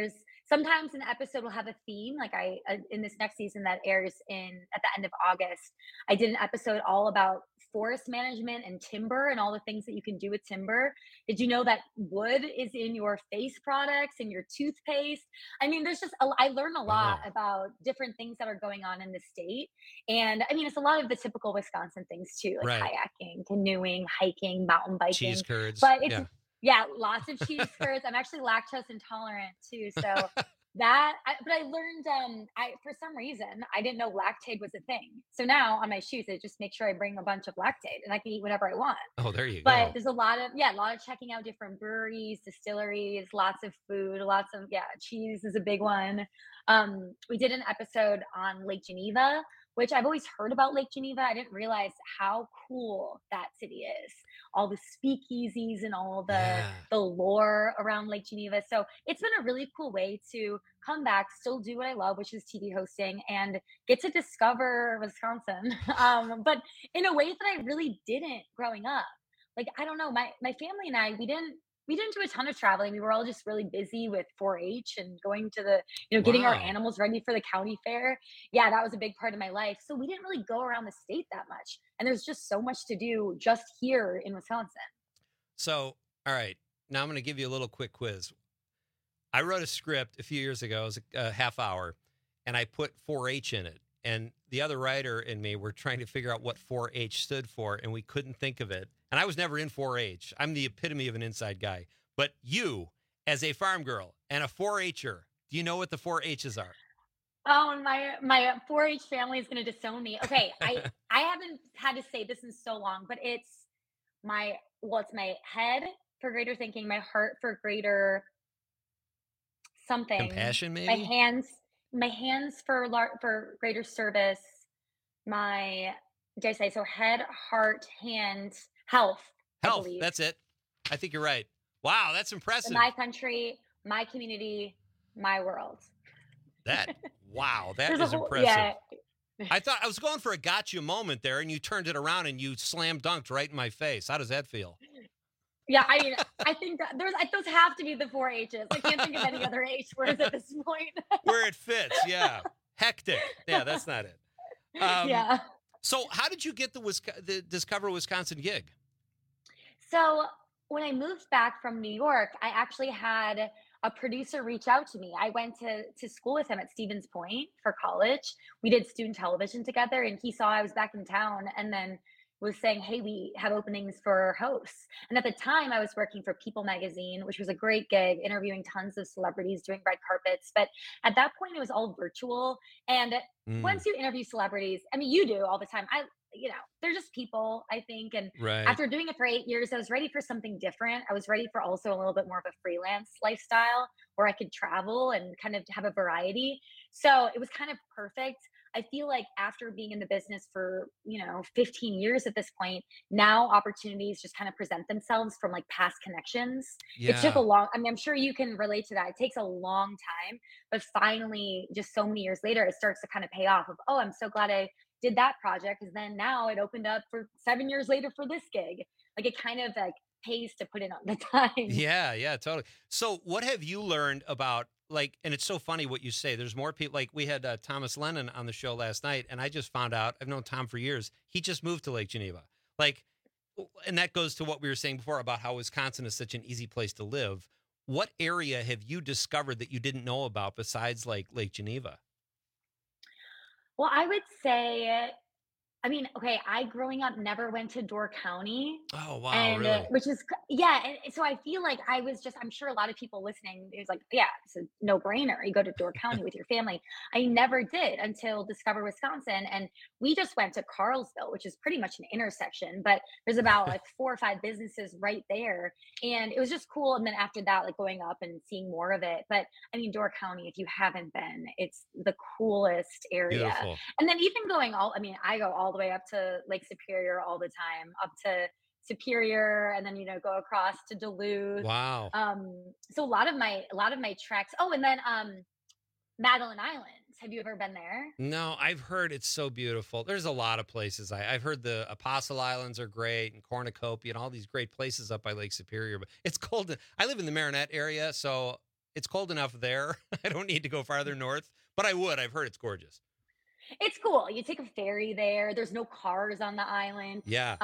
sometimes an episode will have a theme. Like in this next season that airs at the end of August, I did an episode all about forest management and timber and all the things that you can do with timber. Did you know that wood is in your face products and your toothpaste? I mean, I learned a lot about different things that are going on in the state. And I mean, it's a lot of the typical Wisconsin things too, like kayaking, canoeing, hiking, mountain biking. Cheese curds. But it's, lots of cheese curds. I'm actually lactose intolerant too. So but I learned, for some reason, I didn't know Lactaid was a thing. So now on my shoes, I just make sure I bring a bunch of Lactaid and I can eat whatever I want. Oh, there you go. But there's a lot of checking out different breweries, distilleries, lots of food, cheese is a big one. We did an episode on Lake Geneva, which I've always heard about Lake Geneva. I didn't realize how cool that city is. All the speakeasies and all the lore around Lake Geneva. So it's been a really cool way to come back, still do what I love, which is TV hosting, and get to discover Wisconsin. But in a way that I really didn't growing up. Like, I don't know, my family and I, we didn't do a ton of traveling. We were all just really busy with 4-H and going to getting our animals ready for the county fair. Yeah, that was a big part of my life. So we didn't really go around the state that much. And there's just so much to do just here in Wisconsin. So, all right, now I'm going to give you a little quick quiz. I wrote a script a few years ago. It was a half hour, and I put 4-H in it. And the other writer and me were trying to figure out what 4-H stood for, and we couldn't think of it. And I was never in 4-H. I'm the epitome of an inside guy. But you, as a farm girl and a 4-H'er, do you know what the 4-H's are? Oh, my 4-H family is going to disown me. Okay, I haven't had to say this in so long, but it's my head for greater thinking, my heart for greater something. Compassion, maybe? My hands for greater service. Did I say so? Head, heart, hand, health. Health. That's it. I think you're right. Wow, that's impressive. My country, my community, my world. That is impressive. Yeah. I thought I was going for a gotcha moment there, and you turned it around and you slam dunked right in my face. How does that feel? Yeah, I mean, I think that those have to be the 4-H's. I can't think of any other H words at this point. Where it fits, yeah. Hectic. Yeah, that's not it. Yeah. So how did you get the Discover Wisconsin gig? So when I moved back from New York, I actually had a producer reach out to me. I went to school with him at Stevens Point for college. We did student television together, and he saw I was back in town and then was saying, hey, we have openings for hosts. And at the time I was working for People Magazine, which was a great gig, interviewing tons of celebrities, doing red carpets. But at that point it was all virtual. And once you interview celebrities, I mean, you do all the time. They're just people, I think. And after doing it for 8 years, I was ready for something different. I was ready for also a little bit more of a freelance lifestyle where I could travel and kind of have a variety. So it was kind of perfect. I feel like after being in the business for, 15 years at this point, now opportunities just kind of present themselves from like past connections. Yeah. It took I'm sure you can relate to that. It takes a long time, but finally, just so many years later, it starts to kind of pay off of, oh, I'm so glad I did that project. Because then now it opened up for 7 years later for this gig. Like it kind of like pays to put in the time. Yeah, totally. So what have you learned about, and it's so funny what you say, there's more people, like we had Thomas Lennon on the show last night, and I just found out, I've known Tom for years, he just moved to Lake Geneva. And that goes to what we were saying before about how Wisconsin is such an easy place to live. What area have you discovered that you didn't know about besides like Lake Geneva? Well, I would say, I growing up never went to Door County. Oh, wow, really? Which is, yeah. And so I feel like I'm sure a lot of people listening, it was like, yeah, it's a no brainer. You go to Door County with your family. I never did until Discover Wisconsin. And we just went to Carlsville, which is pretty much an intersection, but there's about like 4 or 5 businesses right there. And it was just cool. And then after that, like going up and seeing more of it. But Door County, if you haven't been, it's the coolest area. Beautiful. And then even going I go all the way up to Lake Superior all the time, up to Superior, and then go across to Duluth. Wow. So a lot of my treks. Oh, and then Madeline Island. Have you ever been there? No, I've heard it's so beautiful. There's a lot of places. I've heard the Apostle Islands are great, and Cornucopia, and all these great places up by Lake Superior. But it's cold. I live in the Marinette area, so It's cold enough there. I don't need to go farther north, but I would. I've heard it's gorgeous. It's cool. You take a ferry there. There's no cars on the island. Yeah.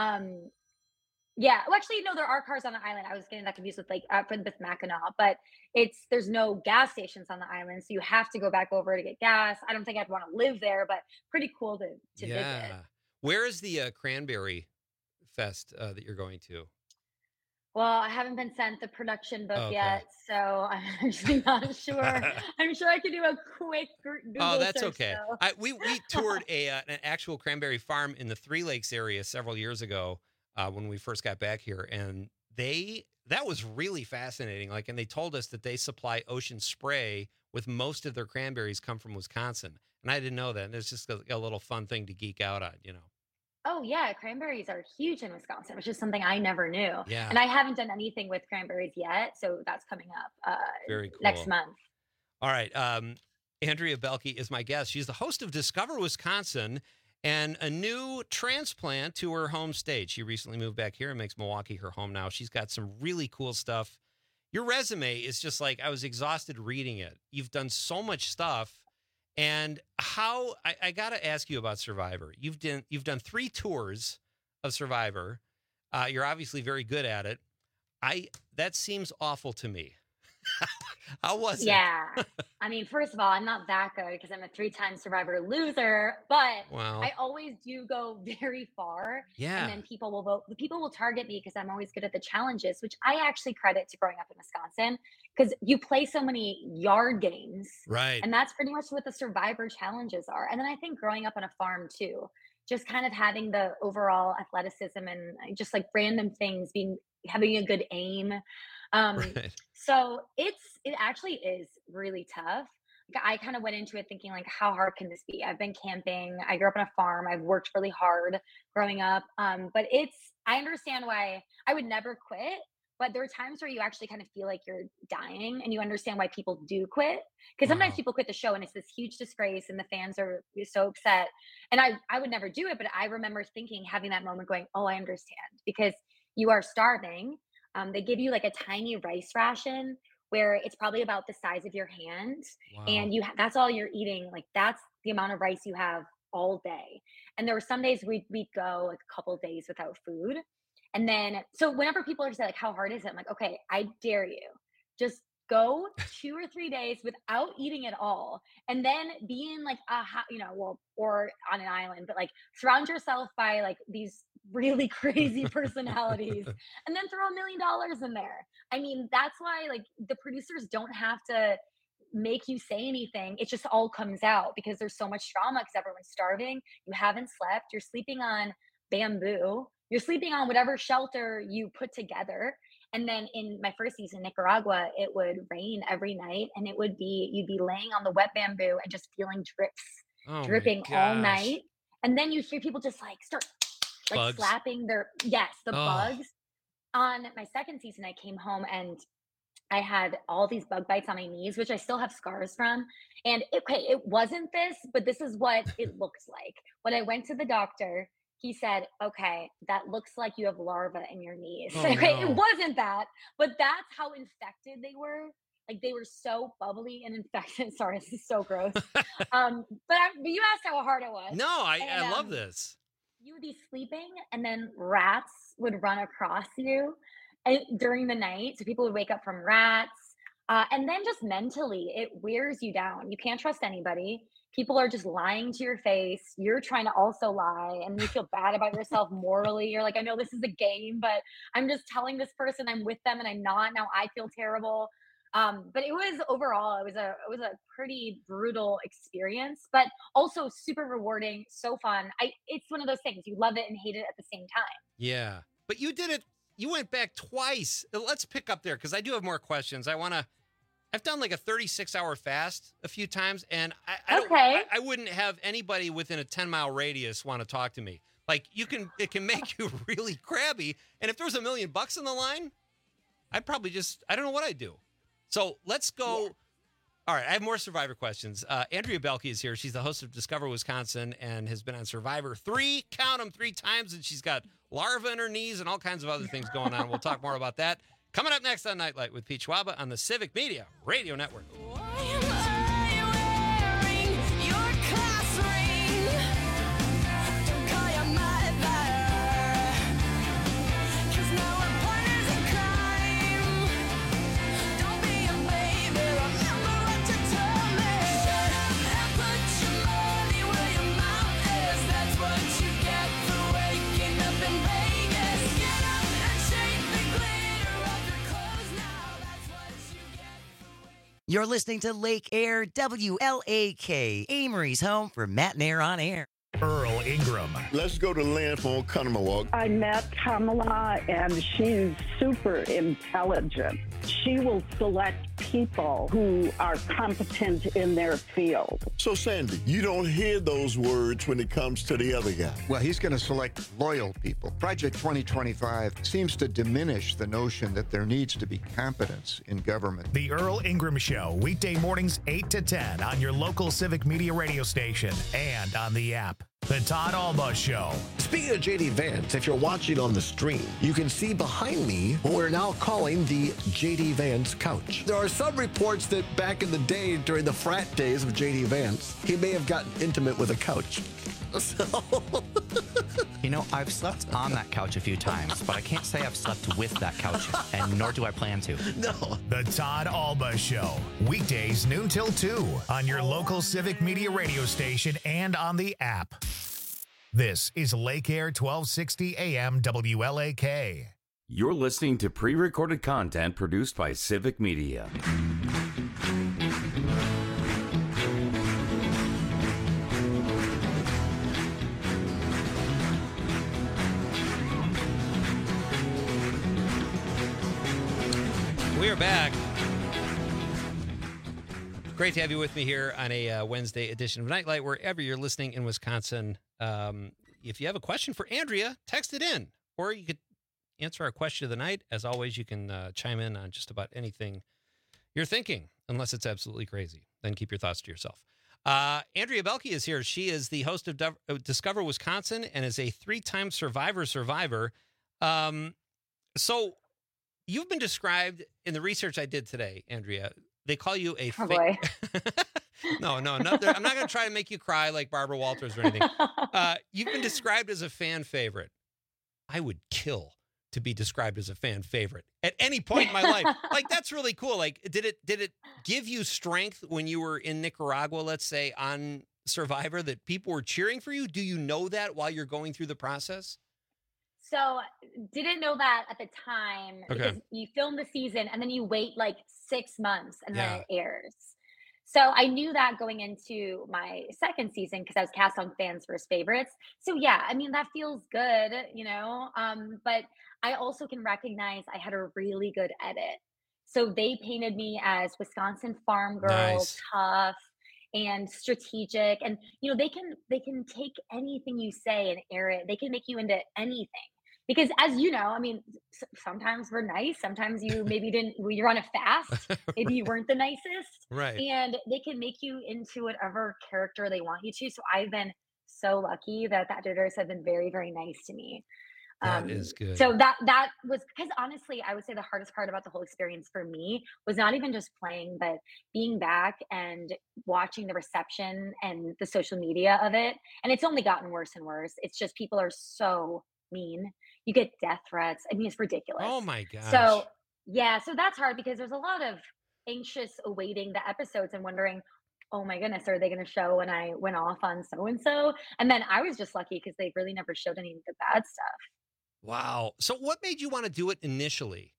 Yeah. Well, actually, no, there are cars on the island. I was getting that confused with with Mackinac, but there's no gas stations on the island, so you have to go back over to get gas. I don't think I'd want to live there, but pretty cool to visit. Where is the Cranberry Fest that you're going to? Well, I haven't been sent the production book Okay. yet, so I'm actually not sure. I'm sure I could do a quick Google Oh, that's search, okay. though. We toured an actual cranberry farm in the Three Lakes area several years ago when we first got back here, and that was really fascinating. And they told us that they supply Ocean Spray with most of their cranberries come from Wisconsin, and I didn't know that. And it's just a little fun thing to geek out on, Oh yeah, cranberries are huge in Wisconsin, which is something I never knew. Yeah. And I haven't done anything with cranberries yet, so that's coming up Very cool. next month. All right. Andrea Belke is my guest. She's the host of Discover Wisconsin and a new transplant to her home state. She recently moved back here and makes Milwaukee her home now. She's got some really cool stuff. Your resume is just I was exhausted reading it. You've done so much stuff. And I got to ask you about Survivor. You've done 3 tours of Survivor. You're obviously very good at it. That seems awful to me. How was it? Yeah. I mean, first of all, I'm not that good because I'm a 3-time Survivor loser, but Well. I always do go very far. Yeah. And then people will vote. The people will target me because I'm always good at the challenges, which I actually credit to growing up in Wisconsin because you play so many yard games. Right. And that's pretty much what the Survivor challenges are. And then I think growing up on a farm too, just kind of having the overall athleticism and just random things, having a good aim. Right. So it actually is really tough. I kind of went into it thinking how hard can this be? I've been camping. I grew up on a farm. I've worked really hard growing up. But I understand why I would never quit, but there are times where you actually kind of feel like you're dying and you understand why people do quit. Because sometimes people quit the show and it's this huge disgrace and the fans are so upset. And I would never do it, but I remember having that moment going, oh, I understand, because you are starving. They give you a tiny rice ration where it's probably about the size of your hand. Wow. And that's all you're eating. That's the amount of rice you have all day. And there were some days we'd go a couple days without food. And then, so whenever people are saying how hard is it? I'm like, okay, I dare you. Just go 2 or 3 days without eating at all. And then be in or on an island, but surround yourself by these really crazy personalities and then throw $1 million in there. I mean, that's why the producers don't have to make you say anything. It just all comes out because there's so much drama because everyone's starving. You haven't slept. You're sleeping on bamboo. You're sleeping on whatever shelter you put together. And then in my first season in Nicaragua, it would rain every night and you'd be laying on the wet bamboo and just feeling dripping all night. And then you hear people just start Bugs. slapping their, bugs. On my second season, I came home and I had all these bug bites on my knees, which I still have scars from. And it wasn't this, but this is what it looks like. When I went to the doctor, he said, okay, that looks like you have larvae in your knees. Oh, Okay, no. it wasn't that, but that's how infected they were. They were so bubbly and infected. Sorry, this is so gross. But you asked how hard it was. No, I love this. You would be sleeping and then rats would run across you during the night. So people would wake up from rats. And then just mentally, it wears you down. You can't trust anybody. People are just lying to your face. You're trying to also lie and you feel bad about yourself morally. You're like, I know this is a game, but I'm just telling this person I'm with them and I'm not. Now I feel terrible. But it was overall, it was a pretty brutal experience, but also super rewarding, so fun. It's one of those things you love it and hate it at the same time. Yeah. But you did it. You went back twice. Let's pick up there because I do have more questions. I've done a 36-hour fast a few times, and I wouldn't have anybody within a 10-mile radius want to talk to me. It can make you really crabby. And if there was $1 million on the line, I'd probably I don't know what I'd do. So let's go. Yeah. All right, I have more Survivor questions. Andrea Belke is here. She's the host of Discover Wisconsin and has been on Survivor 3 times, and she's got larvae in her knees and all kinds of other things going on. We'll talk more about that. Coming up next on Nightlight with Pete Schwaba on the Civic Media Radio Network. You're listening to Lake Air WLAK, Amory's home for Matt and Air on Air. Earl Ingram. Let's go to Land for Oconomowoc. I met Kamala, and she's super intelligent. She will select people who are competent in their field. So, Sandy, you don't hear those words when it comes to the other guy. Well, he's going to select loyal people. Project 2025 seems to diminish the notion that there needs to be competence in government. The Earl Ingram Show, weekday mornings 8 to 10 on your local Civic Media radio station and on the app. The Todd Alba Show. Speaking of JD Vance, if you're watching on the stream, you can see behind me what we're now calling the JD Vance couch. There are some reports that back in the day, during the frat days of JD Vance, he may have gotten intimate with a couch. So... You know, I've slept on that couch a few times, but I can't say I've slept with that couch, and nor do I plan to. No. The Todd Alba Show, weekdays noon till 2 on your local Civic Media radio station and on the app. This is Lake Air 1260 AM WLAK. You're listening to pre-recorded content produced by Civic Media. We are back. Great to have you with me here on a Wednesday edition of Nightlight, wherever you're listening in Wisconsin. If you have a question for Andrea, text it in, or you could answer our question of the night. As always, you can chime in on just about anything you're thinking, unless it's absolutely crazy. Then keep your thoughts to yourself. Andrea Belke is here. She is the host of Discover Wisconsin and is a 3-time survivor. So you've been described in the research I did today, Andrea. They call you a boy. No, I'm not going to try to make you cry like Barbara Walters or anything. You've been described as a fan favorite. I would kill to be described as a fan favorite at any point in my life. Like, that's really cool. Like, did it give you strength when you were in Nicaragua, let's say, on Survivor, that people were cheering for you? Do you know that while you're going through the process? So didn't know that at the time because Okay. you film the season and then you wait like 6 months and then it airs. So I knew that going into my second season because I was cast on Fans vs. Favorites. So yeah, I mean, that feels good, you know, but I also can recognize I had a really good edit. So they painted me as Wisconsin farm girl, Nice. tough and strategic. And, you know, they can take anything you say and air it. They can make you into anything. Because as you know, I mean, sometimes we're nice. Sometimes you maybe you're on a fast. Maybe you weren't the nicest. Right. And they can make you into whatever character they want you to. So I've been so lucky that the editors have been very, very nice to me. That is good. So that was, because honestly, I would say the hardest part about the whole experience for me was not even just playing, but being back and watching the reception and the social media of it. And it's only gotten worse and worse. It's just people are so mean. You get death threats. I mean, it's ridiculous. Oh my gosh. So yeah, so that's hard because there's a lot of anxious awaiting the episodes and wondering, oh my goodness, are they going to show when I went off on so-and-so? And then I was just lucky because they really never showed any of the bad stuff. Wow. So what made you want to do it initially?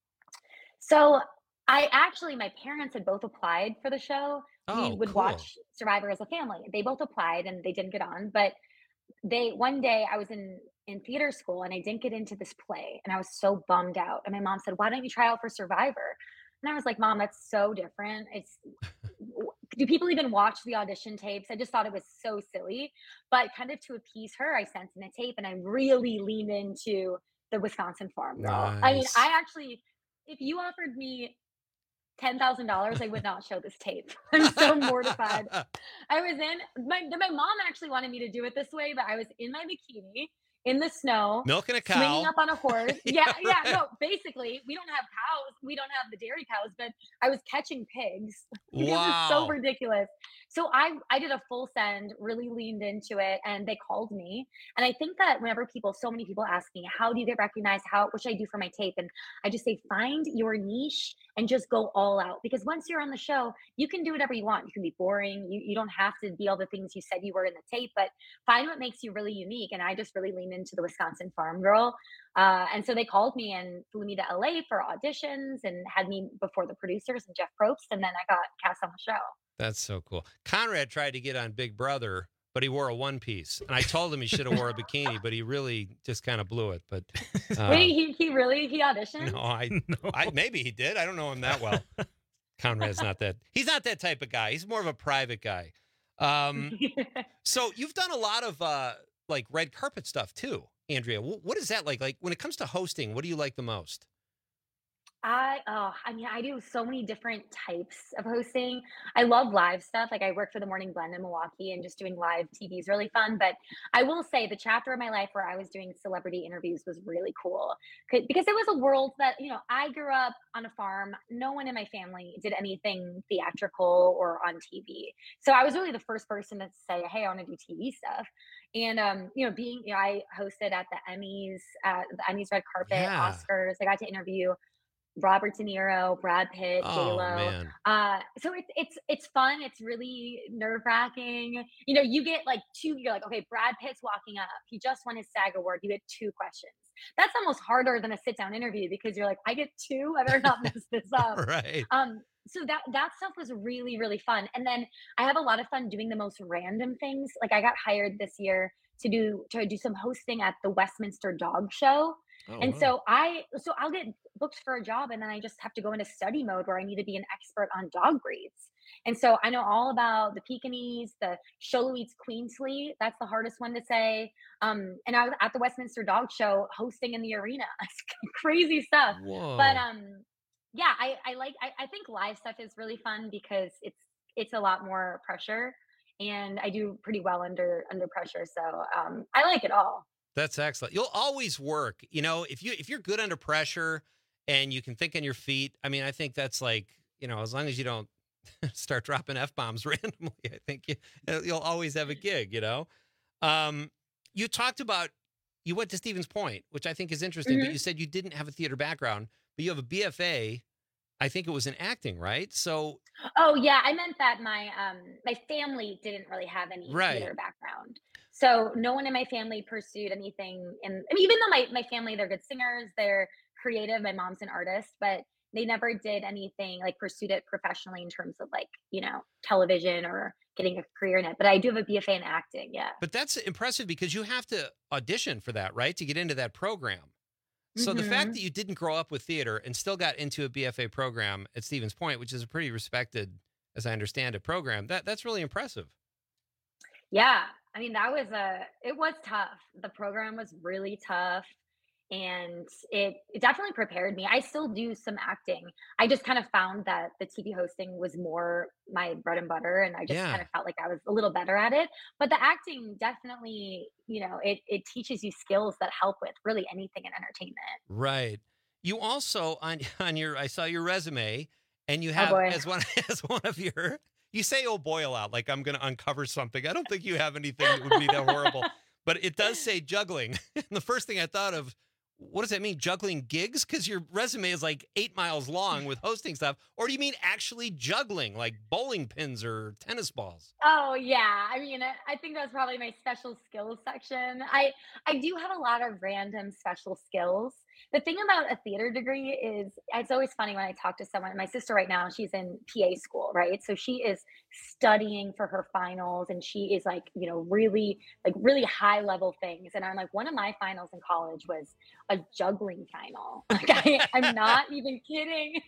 So my parents had both applied for the show. Oh, We would cool. watch Survivor as a family. They both applied and they didn't get on. But one day I was in theater school and I didn't get into this play and I was so bummed out. And my mom said, why don't you try out for Survivor? And I was like, Mom, that's so different. Do people even watch the audition tapes? I just thought it was so silly. But kind of to appease her, I sent in a tape and I really leaned into the Wisconsin Farm Girl. I mean, Nice. I actually, if you offered me $10,000, I would not show this tape. I'm so mortified. I was my mom actually wanted me to do it this way, but I was in my bikini in the snow, Milking a cow. swinging up on a horse. No, basically, we don't have cows. We don't have the dairy cows, but I was catching pigs. It was so Wow. ridiculous. So I did a full send, really leaned into it, and they called me. And I think that whenever so many people ask me, how do you get recognized? What should I do for my tape? And I just say, find your niche and just go all out. Because once you're on the show, you can do whatever you want. You can be boring. You don't have to be all the things you said you were in the tape, but find what makes you really unique. And I just really leaned into the Wisconsin farm girl. And so they called me and flew me to LA for auditions and had me before the producers and Jeff Probst. And then I got cast on the show. That's so cool. Conrad tried to get on Big Brother, but he wore a one piece. And I told him he should have wore a bikini, but he really just kind of blew it. But Wait, he auditioned? No, maybe he did. I don't know him that well. Conrad's he's not that type of guy. He's more of a private guy. So you've done a lot of like red carpet stuff too, Andrea. What is that like? Like when it comes to hosting, what do you like the most? I do so many different types of hosting. I love live stuff. Like I work for the Morning Blend in Milwaukee, and just doing live TV is really fun. But I will say the chapter of my life where I was doing celebrity interviews was really cool because it was a world that, I grew up on a farm. No one in my family did anything theatrical or on TV. So I was really the first person to say, hey, I want to do TV stuff. And, I hosted at the Emmys, red carpet, Yeah. Oscars. I got to interview Robert De Niro, Brad Pitt, Oh, J-Lo. man. So it's fun. It's really nerve wracking. You get you're like, okay, Brad Pitt's walking up. He just won his SAG award. You get 2 questions. That's almost harder than a sit down interview because you're like, I get 2. I better not mess this up. Right. So that stuff was really, really fun. And then I have a lot of fun doing the most random things. Like I got hired this year to do some hosting at the Westminster Dog Show. Oh, And wow. so I'll get booked for a job, and then I just have to go into study mode where I need to be an expert on dog breeds. And so I know all about the Pekingese, the Xoloitzes Queensly. That's the hardest one to say. And I was at the Westminster Dog Show hosting in the arena. Crazy stuff. Whoa. But yeah, I think live stuff is really fun because it's a lot more pressure, and I do pretty well under pressure. So I like it all. That's excellent. You'll always work. If you're good under pressure and you can think on your feet, I mean, I think that's like, as long as you don't start dropping F-bombs randomly, I think you'll always have a gig, You talked about, you went to Stevens Point, which I think is interesting, but you said you didn't have a theater background, but you have a BFA. I think it was in acting, right? So. Oh yeah, I meant that my family didn't really have any Right. theater background, so no one in my family pursued anything. Even though my family, they're good singers, they're creative. My mom's an artist, but they never did anything like pursued it professionally in terms of television or getting a career in it. But I do have a BFA in acting. Yeah. But that's impressive because you have to audition for that, right? To get into that program. So the fact that you didn't grow up with theater and still got into a BFA program at Stevens Point, which is a pretty respected, as I understand it, program, that's really impressive. Yeah. I mean, it was tough. The program was really tough, and it definitely prepared me. I still do some acting. I just kind of found that the TV hosting was more my bread and butter, and I just Yeah. kind of felt like I was a little better at it. But the acting definitely, it teaches you skills that help with really anything in entertainment. Right. You also on your, I saw your resume, and you Oh, have boy. as one of your, you say "oh boy" a lot, like I'm going to uncover something. I don't think you have anything that would be that horrible, but it does say juggling. And the first thing I thought of, what does that mean? Juggling gigs? Because your resume is like 8 miles long with hosting stuff. Or do you mean actually juggling, like bowling pins or tennis balls? Oh yeah. I mean, I think that's probably my special skills section. I do have a lot of random special skills. The thing about a theater degree is it's always funny when I talk to someone. My sister right now, she's in PA school, right? So she is studying for her finals, and she is really high level things. And I'm like, one of my finals in college was a juggling final. Like I'm not even kidding.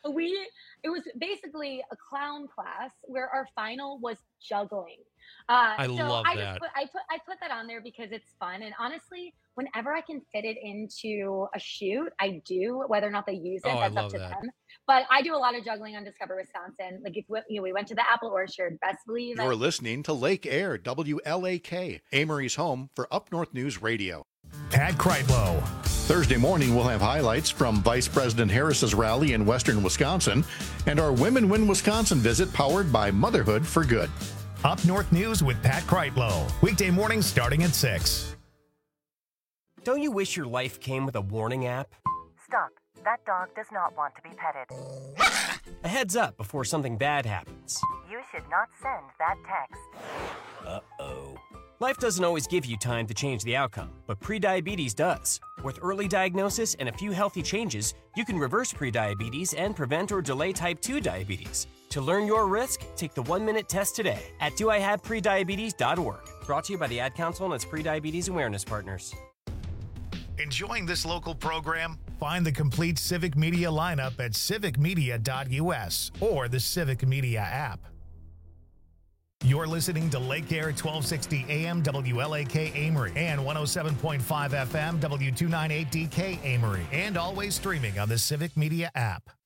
It was basically a clown class where our final was juggling. I So love I that. I put that on there because it's fun, and honestly, whenever I can fit it into a shoot, I do. Whether or not they use it, Oh, I that's up love to that. them. But I do a lot of juggling on Discover Wisconsin. Like if we went to the apple orchard, best believe. You're listening to Lake Air, WLAK, Amory's home for Up North News Radio. Pat Kreitlow. Thursday morning, we'll have highlights from Vice President Harris's rally in western Wisconsin and our Women Win Wisconsin visit powered by Motherhood for Good. Up North News with Pat Kreitlow. Weekday mornings starting at 6. Don't you wish your life came with a warning app? Stop. That dog does not want to be petted. A heads up before something bad happens. You should not send that text. Uh-oh. Life doesn't always give you time to change the outcome, but prediabetes does. With early diagnosis and a few healthy changes, you can reverse prediabetes and prevent or delay type 2 diabetes. To learn your risk, take the 1-minute test today at doihaveprediabetes.org. Brought to you by the Ad Council and its prediabetes awareness partners. Enjoying this local program? Find the complete Civic Media lineup at civicmedia.us or the Civic Media app. You're listening to Lake Air 1260 AM WLAK Amory and 107.5 FM W298DK Amory, and always streaming on the Civic Media app.